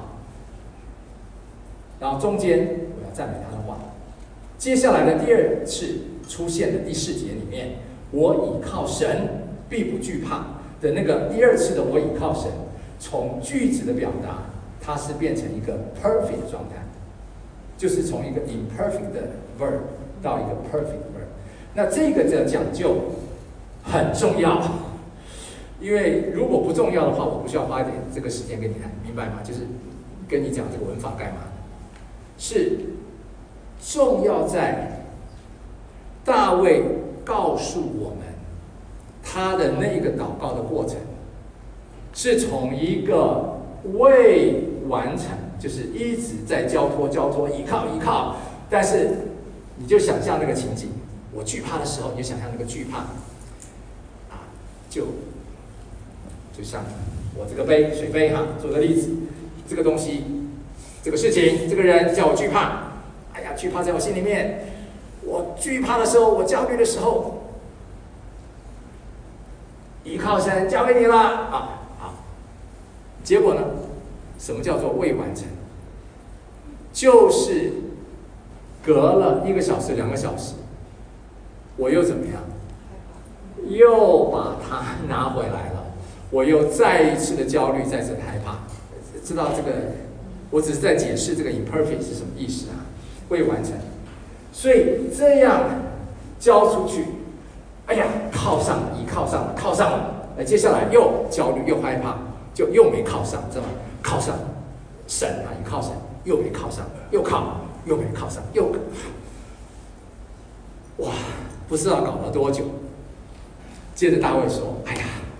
然后中间我要赞美他的话。接下来的第二次出现的第四节里面，我倚靠神，必不惧怕的那个第二次的我倚靠神，从句子的表达，它是变成一个 perfect 的状态，就是从一个 imperfect 的 verb 到一个 perfect verb。那这个的讲究很重要。因为如果不重要的话，我不需要花一点这个时间给你看，明白吗？就是跟你讲这个文法干嘛？是重要在大卫告诉我们，他的那个祷告的过程，是从一个未完成，就是一直在交托、交托、依靠、依靠，但是你就想象那个情景，我惧怕的时候，你就想象那个惧怕，啊，就。就像我这个杯水杯哈，做个例子，这个东西，这个事情，这个人叫我惧怕，哎呀，惧怕在我心里面。我惧怕的时候，我焦虑的时候，依靠神交给你了啊，好。结果呢，什么叫做未完成？就是隔了一个小时、两个小时，我又怎么样？又把它拿回来了。我又再一次的焦虑，再次的害怕。知道这个，我只是在解释这个 imperfect 是什么意思啊？未完成。所以这样交出去，哎呀，靠上了，倚靠上了，靠上了。哎，接下来又焦虑，又害怕，就又没靠上，知道吗？靠上神啊，倚靠神，又没靠上，又靠，又没靠上，又哇，不知道搞了多久。接着大卫说：“哎呀。”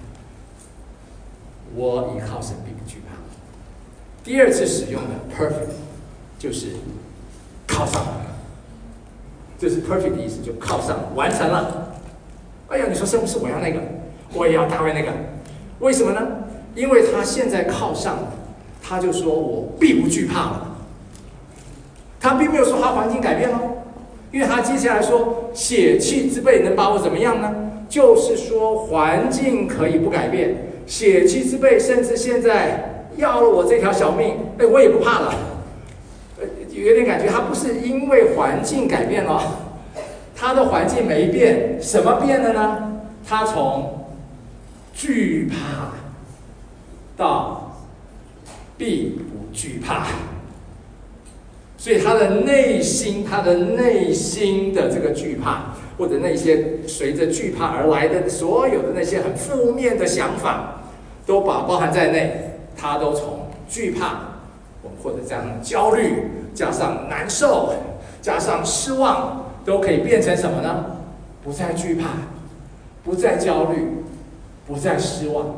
我倚靠神，必不惧怕。第二次使用的 perfect 就是靠上了，这是 perfect 的意思，就靠上了，完成了。哎呀，你说是不是我要那个，我也要大卫那个？为什么呢？因为他现在靠上了，他就说我必不惧怕了。他并没有说他环境改变了，因为他接下来说血气之辈能把我怎么样呢？ 就是说环境可以不改变，血气之辈甚至现在要了我这条小命，哎，我也不怕了。有点感觉，他不是因为环境改变了，他的环境没变，什么变了呢？他从惧怕到必不惧怕，所以他的内心，他的内心的这个惧怕，或者那些随着惧怕而来的所有的那些很负面的想法，都把包含在内，他都从惧怕，或者加上焦虑，加上难受，加上失望，都可以变成什么呢？不再惧怕，不再焦虑，不再失望。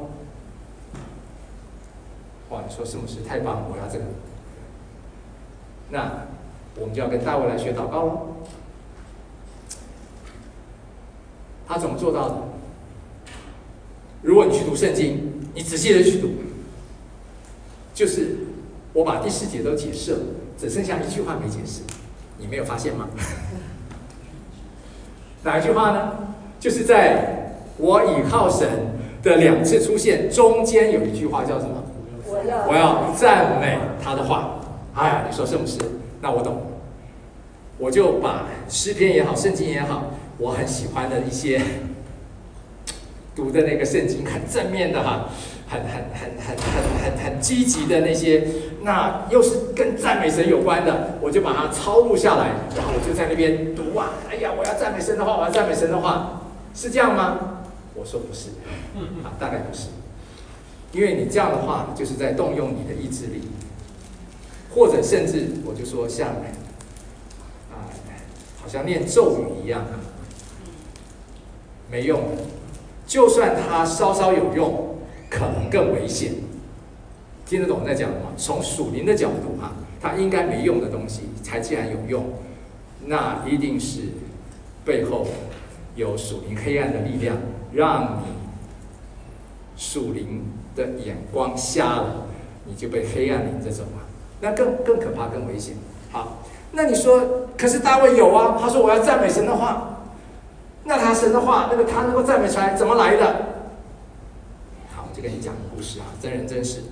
哇，你说是不是太棒了？我要这个。那我们就要跟大卫来学祷告了。他怎么做到的？如果你去读圣经，你仔细的去读，就是我把第四节都解释了，只剩下一句话没解释，你没有发现吗？哪一句话呢？就是在我倚靠神的两次出现中间有一句话叫什么？我要我要赞美他的话。哎呀，你说是不是？那我懂。我就把诗篇也好，圣经也好，我很喜欢的一些读的那个圣经，很正面的哈，很很很很很很很积极的那些，那又是跟赞美神有关的，我就把它抄录下来，然后我就在那边读啊，哎呀，我要赞美神的话，我要赞美神的话，是这样吗？我说不是，啊，大概不是，因为你这样的话，就是在动用你的意志力，或者甚至我就说像啊，好像念咒语一样，没用的。就算它稍稍有用，可能更危险。听得懂我在讲吗？从属灵的角度哈，它应该没用的东西，才既然有用，那一定是背后有属灵黑暗的力量，让你属灵的眼光瞎了，你就被黑暗领着走了，那更更可怕，更危险。好，那你说，可是大卫有啊，他说我要赞美神的话。那他神的话，那个他能够赞美出来，怎么来的？好，我就跟你讲个故事啊，真人真事。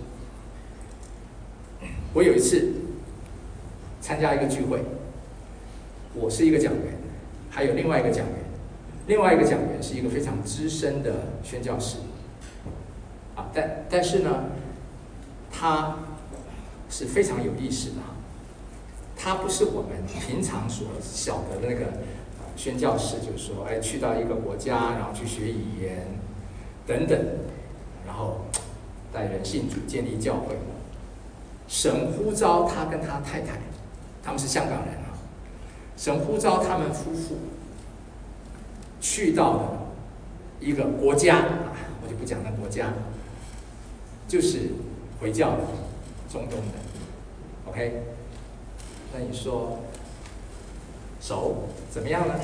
我有一次参加一个聚会，我是一个讲员，还有另外一个讲员，另外一个讲员是一个非常资深的宣教士，啊，但但是呢，他是非常有意识的，他不是我们平常所晓得的那个。宣教士就是说，哎，去到一个国家，然后去学语言，等等，然后带人信主，建立教会。神呼召他跟他太太，他们是香港人啊。神呼召他们夫妇去到了一个国家，我就不讲那国家，就是回教的，中东的 ，OK？ 那你说？熟怎么样呢？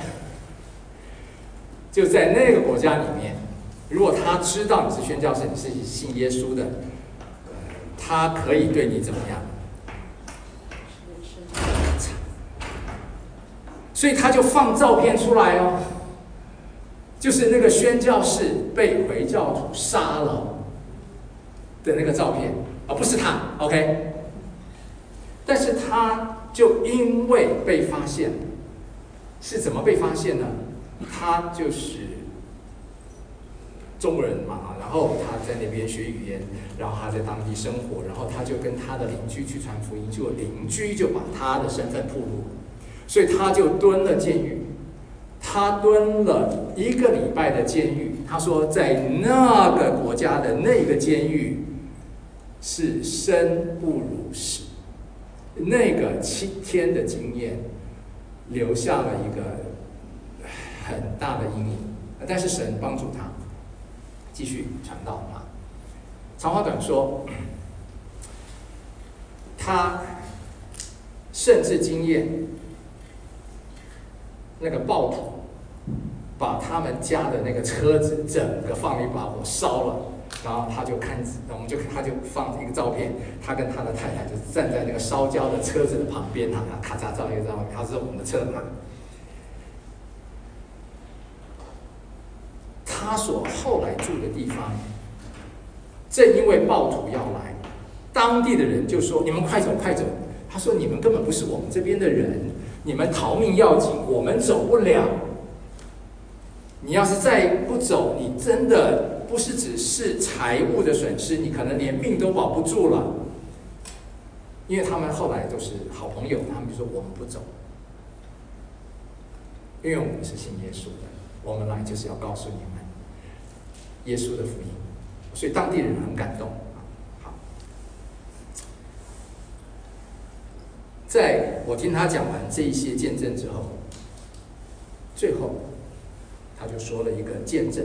就在那个国家里面，如果他知道你是宣教士，你是信耶稣的，他可以对你怎么样？所以他就放照片出来哦，就是那个宣教士被回教徒杀了的那个照片，而不是他 ，OK？ 但是他就因为被发现。是怎么被发现呢？他就是中国人嘛，然后他在那边学语言，然后他在当地生活，然后他就跟他的邻居去传福音，就邻居就把他的身份暴露，所以他就蹲了监狱。他蹲了一个礼拜的监狱。他说，在那个国家的那个监狱是生不如死，那个七天的经验。留下了一个很大的阴影，但是神帮助他继续传道啊。长话短说，他甚至经验那个暴徒把他们家的那个车子整个放一把火烧了，然后他就看，我们就他就放一个照片，他跟他的太太就站在那个烧焦的车子的旁边，他咔嚓照一个照片，他是我们的车嘛。 他所后来住的地方，正因为暴徒要来，当地的人就说：“你们快走，快走！”他说：“你们根本不是我们这边的人，你们逃命要紧，我们走不了。你要是再不走，你真的不是只是财物的损失，你可能连命都保不住了。”因为他们后来都是好朋友，他们就说：“我们不走，因为我们是信耶稣的，我们来就是要告诉你们耶稣的福音。”所以当地人很感动。好，在我听他讲完这一些见证之后，最后他就说了一个见证，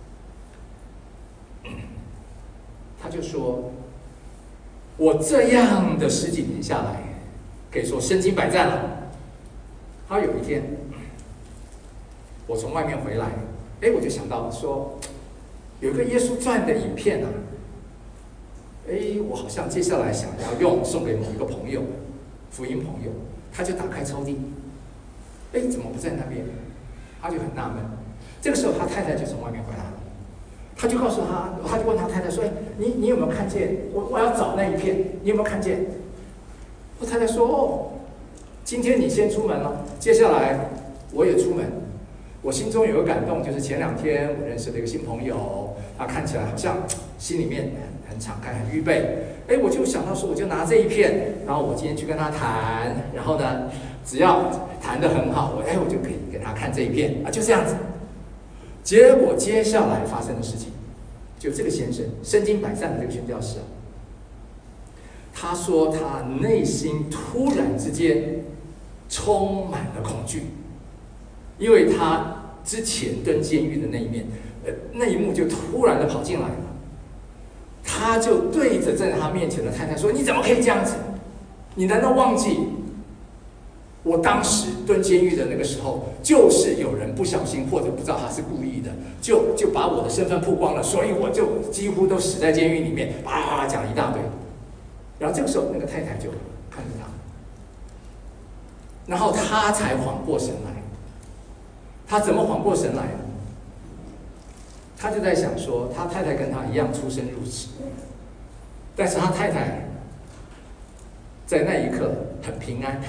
他就说：“我这样的十几年下来，可以说身经百战了。他有一天，我从外面回来，哎，我就想到说，有一个耶稣传的影片啊，哎，我好像接下来想要用送给某一个朋友，福音朋友，他就打开抽屉，哎，怎么不在那边？他就很纳闷。这个时候，他太太就从外面回来了。”他就告诉他，他就问他太太说：“哎，你你有没有看见？我我要找那一片，你有没有看见？”我太太说：“哦，今天你先出门了，接下来我也出门。我心中有个感动，就是前两天我认识了一个新朋友，他看起来好像心里面很很敞开，很预备。哎，我就想到说，我就拿这一片，然后我今天去跟他谈，然后呢，只要谈得很好，我哎我就可以给他看这一片啊，就这样子。”结果接下来发生的事情，就这个先生身经百战的这个宣教士啊，他说他内心突然之间充满了恐惧，因为他之前蹲监狱的那一面，呃，那一幕就突然的跑进来了，他就对着站在他面前的太太说：“你怎么可以这样子？你难道忘记？”我当时蹲监狱的那个时候，就是有人不小心或者不知道他是故意的，就就把我的身份曝光了，所以我就几乎都死在监狱里面，啪啪啪讲了一大堆。然后这个时候，那个太太就看着他，然后他才缓过神来。他怎么缓过神来呢？他就在想说，他太太跟他一样出生入死，但是他太太在那一刻很平安。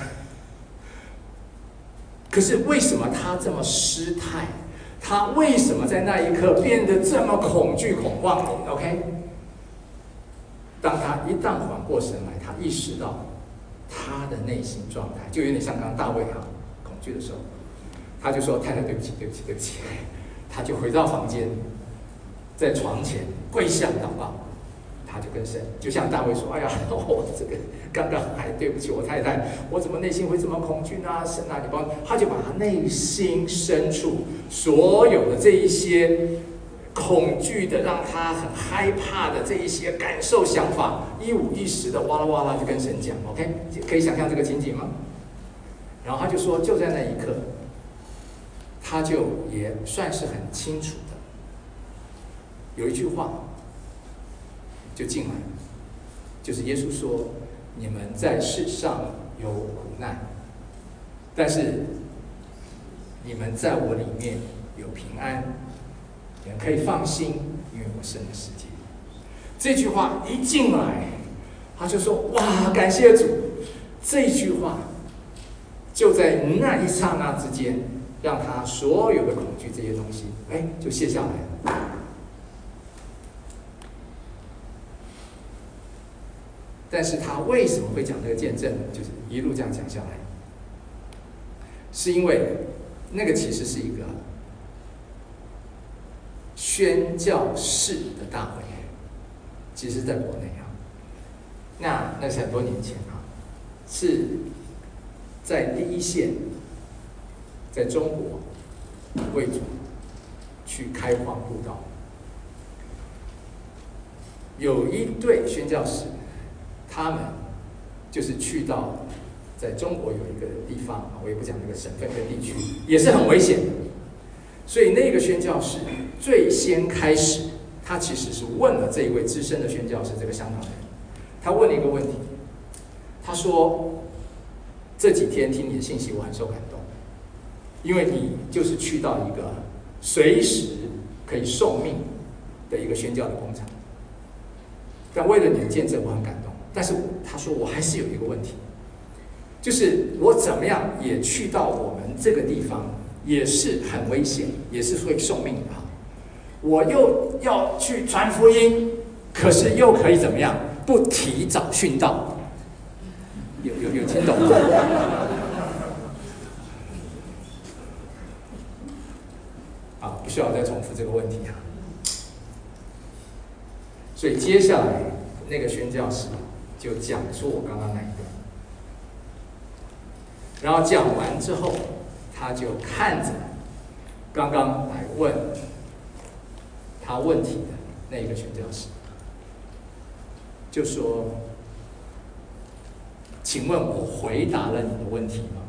可是为什么他这么失态？他为什么在那一刻变得这么恐惧恐慌 ？OK， 当他一旦缓过神来，他意识到他的内心状态，就有点像刚刚大卫哈恐惧的时候，他就说：“太太，对不起，对不起，对不起。”他就回到房间，在床前跪下祷告。他就跟神，就像大卫说：“哎呀，我这个刚刚还对不起我太太，我怎么内心会这么恐惧呢？神啊，你帮我！”他就把他内心深处所有的这一些恐惧的，让他很害怕的这一些感受、想法，一五一十的哇啦哇啦就跟神讲。OK， 可以想象这个情景吗？然后他就说，就在那一刻，他就也算是很清楚的，有一句话就进来，就是耶稣说：“你们在世上有苦难，但是你们在我里面有平安，你们可以放心，因为我胜了世界。”这句话一进来，他就说：“哇，感谢主！”这句话就在那一刹那之间，让他所有的恐惧这些东西，哎，就卸下来了。但是他为什么会讲这个见证呢？就是一路这样讲下来，是因为那个其实是一个宣教士的大会，其实在国内啊，那那是很多年前啊，是在第一线，在中国为主去开荒布道，有一对宣教士。他们就是去到在中国有一个地方，我也不讲那个省份跟地区，也是很危险的。所以那个宣教士最先开始，他其实是问了这一位资深的宣教士，这个香港人，他问了一个问题，他说：“这几天听你的信息，我很受感动，因为你就是去到一个随时可以受命的一个宣教的工厂。但为了你的见证，我很感动。但是他说我还是有一个问题，就是我怎么样也去到我们这个地方，也是很危险，也是会受命的。我又要去传福音，可是又可以怎么样？不提早殉道。有有有听懂吗？啊，不需要再重复这个问题啊。所以接下来那个宣教士就讲出我刚刚那一段，然后讲完之后，他就看着刚刚来问他问题的那个宣教士，就说：“请问我回答了你的问题吗？”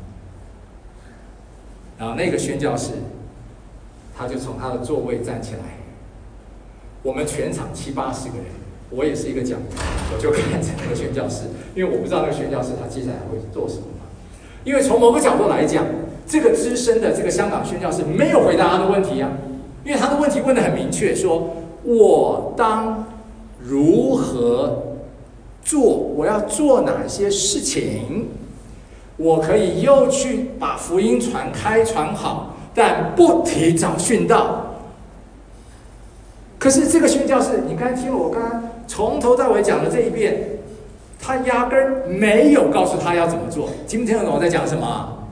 然后那个宣教士他就从他的座位站起来，我们全场七八十个人，我也是一个讲员，我就看着那个宣教士，因为我不知道那个宣教士他接下来会做什么嘛。因为从某个角度来讲，这个资深的这个香港宣教士没有回答他的问题啊，因为他的问题问得很明确，说我当如何做，我要做哪些事情，我可以又去把福音传开传好，但不提早殉道。可是这个宣教士，你刚才听了我刚刚从头到尾讲的这一遍，他压根儿没有告诉他要怎么做。听不听得懂我在讲什么啊？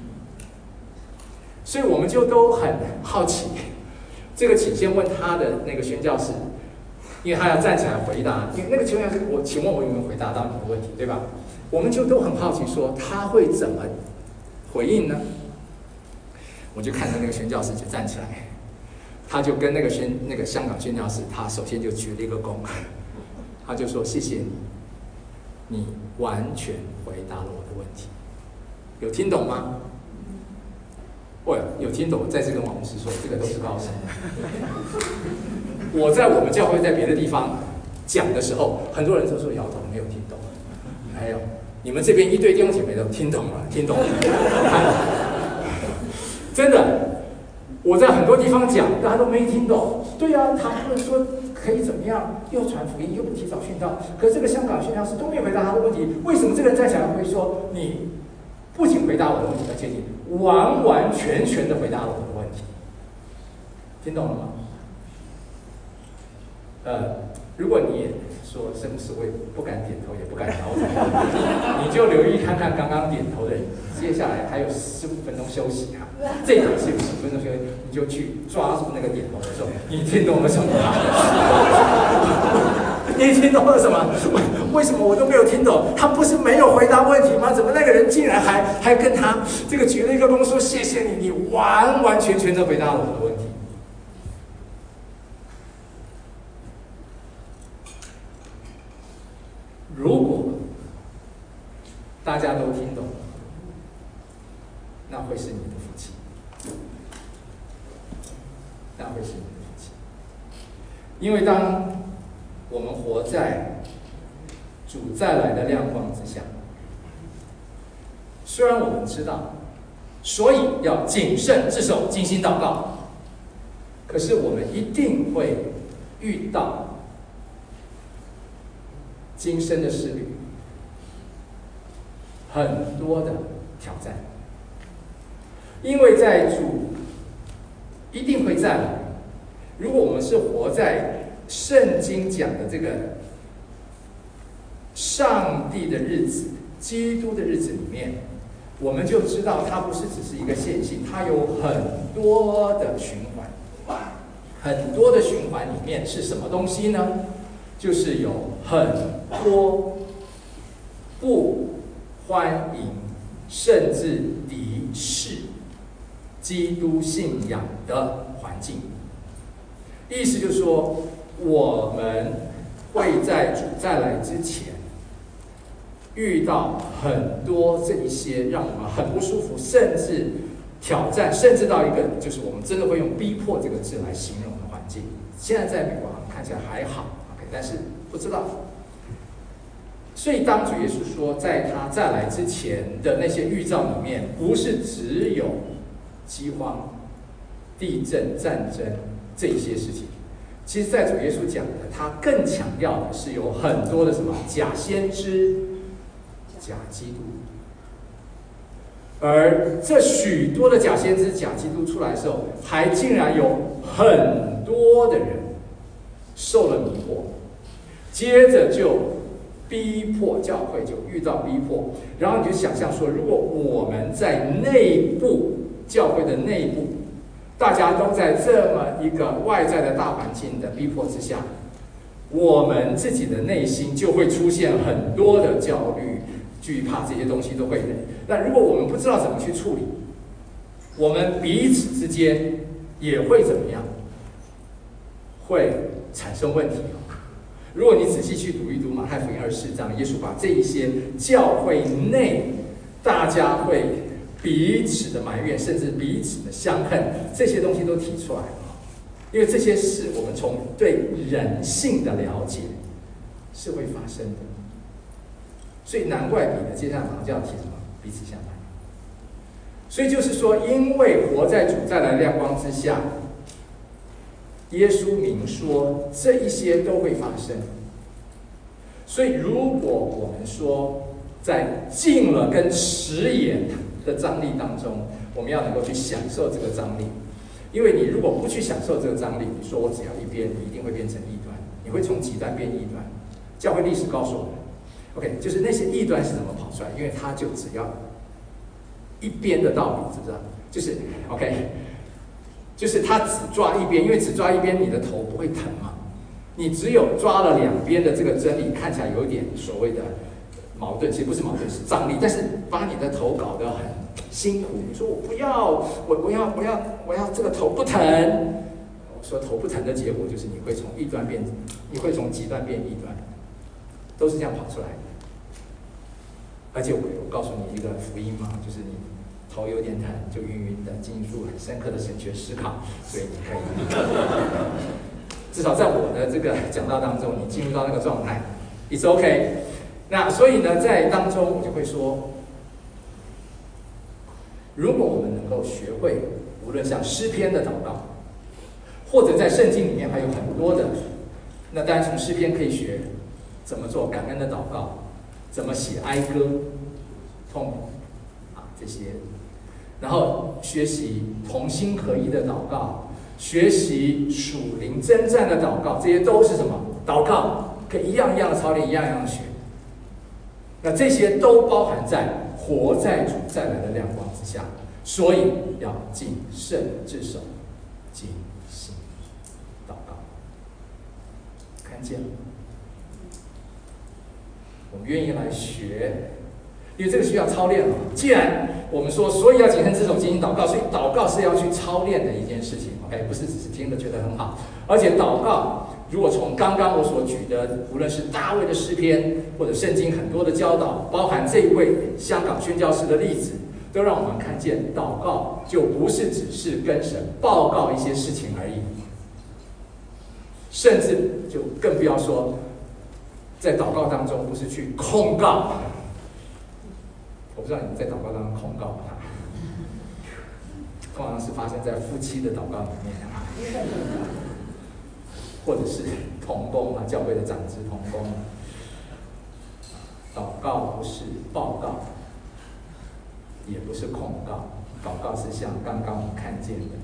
所以我们就都很好奇。这个请先问他的那个宣教士，因为他要站起来回答。因为那个宣教士，我请问我有没有回答到你的问题，对吧？我们就都很好奇，说他会怎么回应呢？我就看着那个宣教士就站起来。他就跟那个宣那个香港宣教士，他首先就鞠了一个躬，他就说：“谢谢你，你完全回答了我的问题。”有听懂吗？哦，有听懂。我再次跟王牧师说，这个都是高手。我在我们教会在别的地方讲的时候，很多人都说摇头没有听懂。还有你们这边一堆弟兄姐妹都听懂了，听懂了。真的。我在很多地方讲，大家都没听懂。对啊，他们说可以怎么样，又传福音又不提早殉道。可是这个香港宣教士都没有回答他的问题，为什么这个人站起来会说，你不仅回答我的问题，而且你完完全全的回答了我的问题？听懂了吗？呃，如果你也说是不是，我也不敢点头，也不敢摇头，你就留意看看刚刚点头的人，接下来还有十五分钟休息哈。这场是有十分钟休息，你就去抓住那个点头的时候，你听懂了什么？你听懂了什么？为什么我都没有听懂？他不是没有回答问题吗？怎么那个人竟然还还跟他这个举了一个躬说谢谢你，你完完全全的回答了我的问题。如果大家都听懂，那会是你的福气，那会是你的福气。因为当我们活在主再来的亮光之下，虽然我们知道，所以要谨慎自守，精心祷告，可是我们一定会遇到今生的事旅，很多的挑战，因为在主一定会再来。如果我们是活在圣经讲的这个上帝的日子、基督的日子里面，我们就知道它不是只是一个线性，它有很多的循环。很多的循环里面是什么东西呢？就是有很多不欢迎甚至敌视基督信仰的环境。意思就是说，我们会在主再来之前遇到很多这一些让我们很不舒服，甚至挑战，甚至到一个就是我们真的会用逼迫这个字来形容的环境。现在在美国看起来还好 ，OK， 但是不知道。所以当主耶稣说，在他再来之前的那些预兆里面，不是只有饥荒、地震、战争， 这一些事情。其实，在主耶稣讲的，他更强调的是有很多的什么假先知、假基督，而这许多的假先知、假基督出来的时候，还竟然有很多的人受了迷惑，接着就逼迫教会，就遇到逼迫，然后你就想象说，如果我们在内部教会的内部，大家都在这么一个外在的大环境的逼迫之下，我们自己的内心就会出现很多的焦虑、惧怕，这些东西都会的。那如果我们不知道怎么去处理，我们彼此之间也会怎么样？会产生问题。如果你仔细去读一读马太福音二十四章，耶稣把这一些教会内大家会彼此的埋怨，甚至彼此的相恨，这些东西都提出来了。因为这些事，我们从对人性的了解是会发生的。所以难怪彼得接下来马上就要提什么彼此相爱。所以就是说，因为活在主再来亮光之下，耶稣明说这一些都会发生。所以如果我们说在进了跟迟延的张力当中，我们要能够去享受这个张力，因为你如果不去享受这个张力，你说我只要一边，你一定会变成异端，你会从极端变异端。教会历史告诉我们 ，OK， 就是那些异端是怎么跑出来？因为他就只要一边的道理，知不知道？就是 OK， 就是他只抓一边，因为只抓一边，你的头不会疼嘛。你只有抓了两边的这个真理，看起来有一点所谓的矛盾，其实不是矛盾，是张力，但是把你的头搞得很辛苦。你说我不要，我不要，我要，我要这个头不疼。我说头不疼的结果就是你会从异端变，你会从极端变异端，都是这样跑出来的。而且我我告诉你一个福音嘛，就是你头有点疼，就晕晕的，进入很深刻的神学思考，所以你可以。至少在我的这个讲道当中，你进入到那个状态 ，it's OK。那所以呢，在当中我就会说，如果我们能够学会，无论像诗篇的祷告，或者在圣经里面还有很多的，那当然从诗篇可以学怎么做感恩的祷告，怎么写哀歌、痛啊这些，然后学习同心合一的祷告。学习属灵征战的祷告，这些都是什么？祷告可以一样一样的操练，一样一样的学。那这些都包含在活在主再来的亮光之下，所以要谨慎自守，谨心祷告。看见了？我们愿意来学。因为这个需要操练嘛。既然我们说，所以要谨慎自守，进行祷告，所以祷告是要去操练的一件事情。OK， 不是只是听了觉得很好，而且祷告，如果从刚刚我所举的，无论是大卫的诗篇，或者圣经很多的教导，包含这一位香港宣教士的例子，都让我们看见，祷告就不是只是跟神报告一些事情而已，甚至就更不要说，在祷告当中不是去控告。我不知道你们在祷告当中控告他，通常是发生在夫妻的祷告里面啊，或者是同工啊，教会的长子同工。祷告不是报告，也不是控告，祷告是像刚刚我们看见的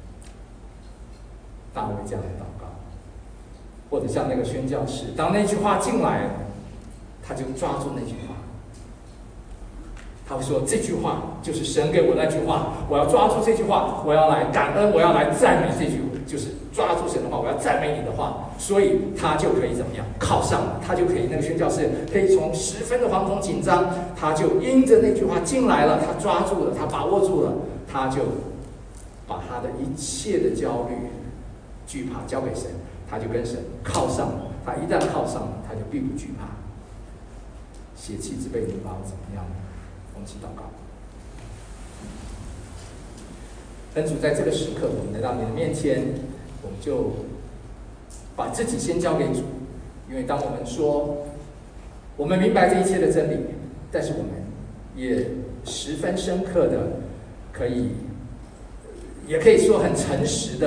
大卫这样的祷告，或者像那个宣教士，当那句话进来，他就抓住那句话。他会说这句话就是神给我那句话，我要抓住这句话，我要来感恩，我要来赞美这句，就是抓住神的话，我要赞美你的话，所以他就可以怎么样靠上了，他就可以那个宣教士可以从十分的惶恐紧张，他就因着那句话进来了，他抓住了，他把握住了，他就把他的一切的焦虑、惧怕交给神，他就跟神靠上了。他一旦靠上了，他就必不惧怕。血气之辈，你把我怎么样？我们一起祷告。恩主，在这个时刻，我们来到你的面前，我们就把自己先交给主，因为当我们说我们明白这一切的真理，但是我们也十分深刻的可以，也可以说很诚实的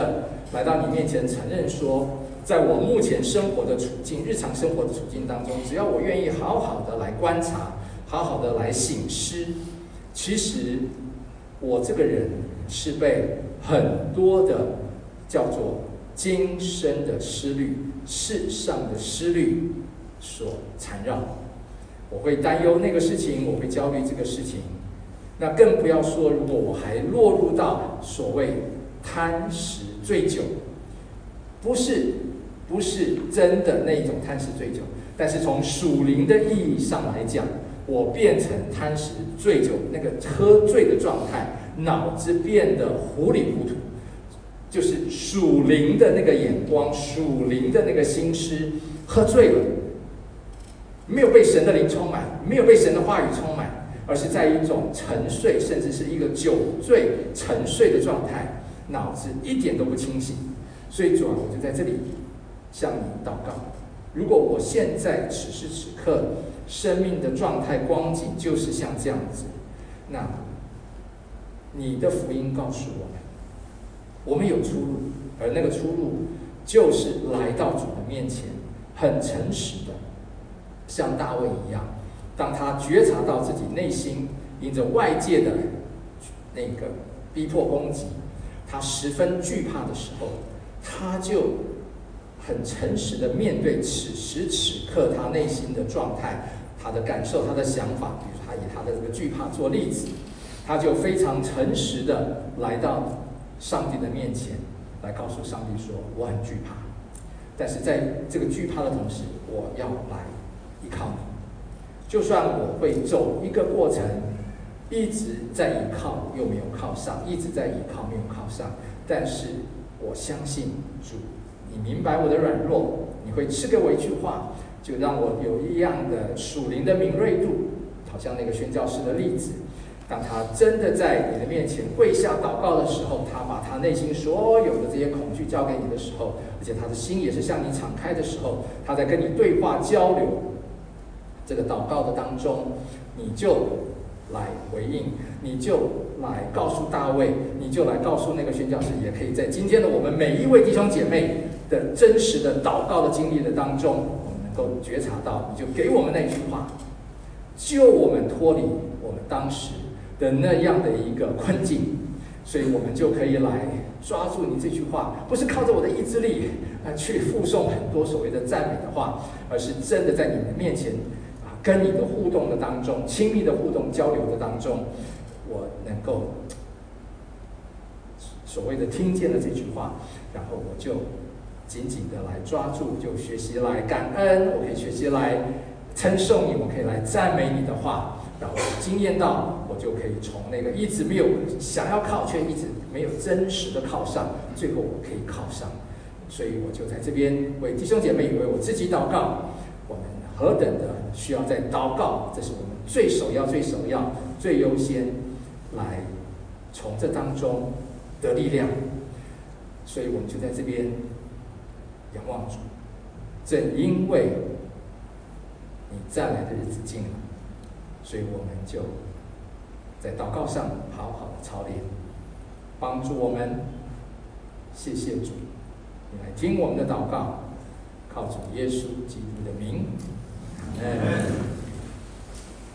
来到你面前承认说，在我目前生活的处境、日常生活的处境当中，只要我愿意好好的来观察，好好的来省思，其实我这个人是被很多的叫做今生的思虑、世上的思虑所缠绕。我会担忧那个事情，我会焦虑这个事情。那更不要说，如果我还落入到所谓贪食醉酒，不是不是真的那种贪食醉酒，但是从属灵的意义上来讲，我变成贪食醉酒那个喝醉的状态，脑子变得糊里糊涂，就是属灵的那个眼光，属灵的那个心思喝醉了，没有被神的灵充满，没有被神的话语充满，而是在一种沉睡，甚至是一个酒醉沉睡的状态，脑子一点都不清醒。所以主啊，我就在这里向你祷告，如果我现在此时此刻生命的状态光景就是像这样子，那你的福音告诉我们，我们有出路，而那个出路就是来到主的面前，很诚实的像大卫一样，当他觉察到自己内心因着外界的那个逼迫攻击，他十分惧怕的时候，他就很诚实的面对此时此刻他内心的状态，他的感受，他的想法。比如他以他的这个惧怕做例子，他就非常诚实的来到上帝的面前，来告诉上帝说，我很惧怕，但是在这个惧怕的同时，我要来依靠你。就算我会走一个过程，一直在依靠又没有靠上，一直在依靠没有靠上，但是我相信主，你明白我的软弱，你会赐给我一句话，就让我有一样的属灵的敏锐度，好像那个宣教士的例子，当他真的在你的面前跪下祷告的时候，他把他内心所有的这些恐惧交给你的时候，而且他的心也是向你敞开的时候，他在跟你对话交流，这个祷告的当中，你就来回应，你就来告诉大卫，你就来告诉那个宣教士，也可以在今天的我们每一位弟兄姐妹的真实的祷告的经历的当中，我们能够觉察到，你就给我们那句话，救我们脱离我们当时的那样的一个困境，所以我们就可以来抓住你这句话，不是靠着我的意志力啊去附送很多所谓的赞美的话，而是真的在你的面前啊跟你的互动的当中，亲密的互动交流的当中，我能够所谓的听见了这句话，然后我就紧紧的来抓住，就学习来感恩，我可以学习来称颂你，我可以来赞美你的话，然后经验到，我就可以从那个一直没有想要靠，却一直没有真实的靠上，最后我可以靠上。所以我就在这边为弟兄姐妹，为我自己祷告。我们何等的需要在祷告，这是我们最首要、最首要、最优先来从这当中得力量。所以我们就在这边仰望主，正因为你再来的日子近了，所以我们就在祷告上好好的操练，帮助我们。谢谢主，你来听我们的祷告，靠主耶稣基督的名，阿们。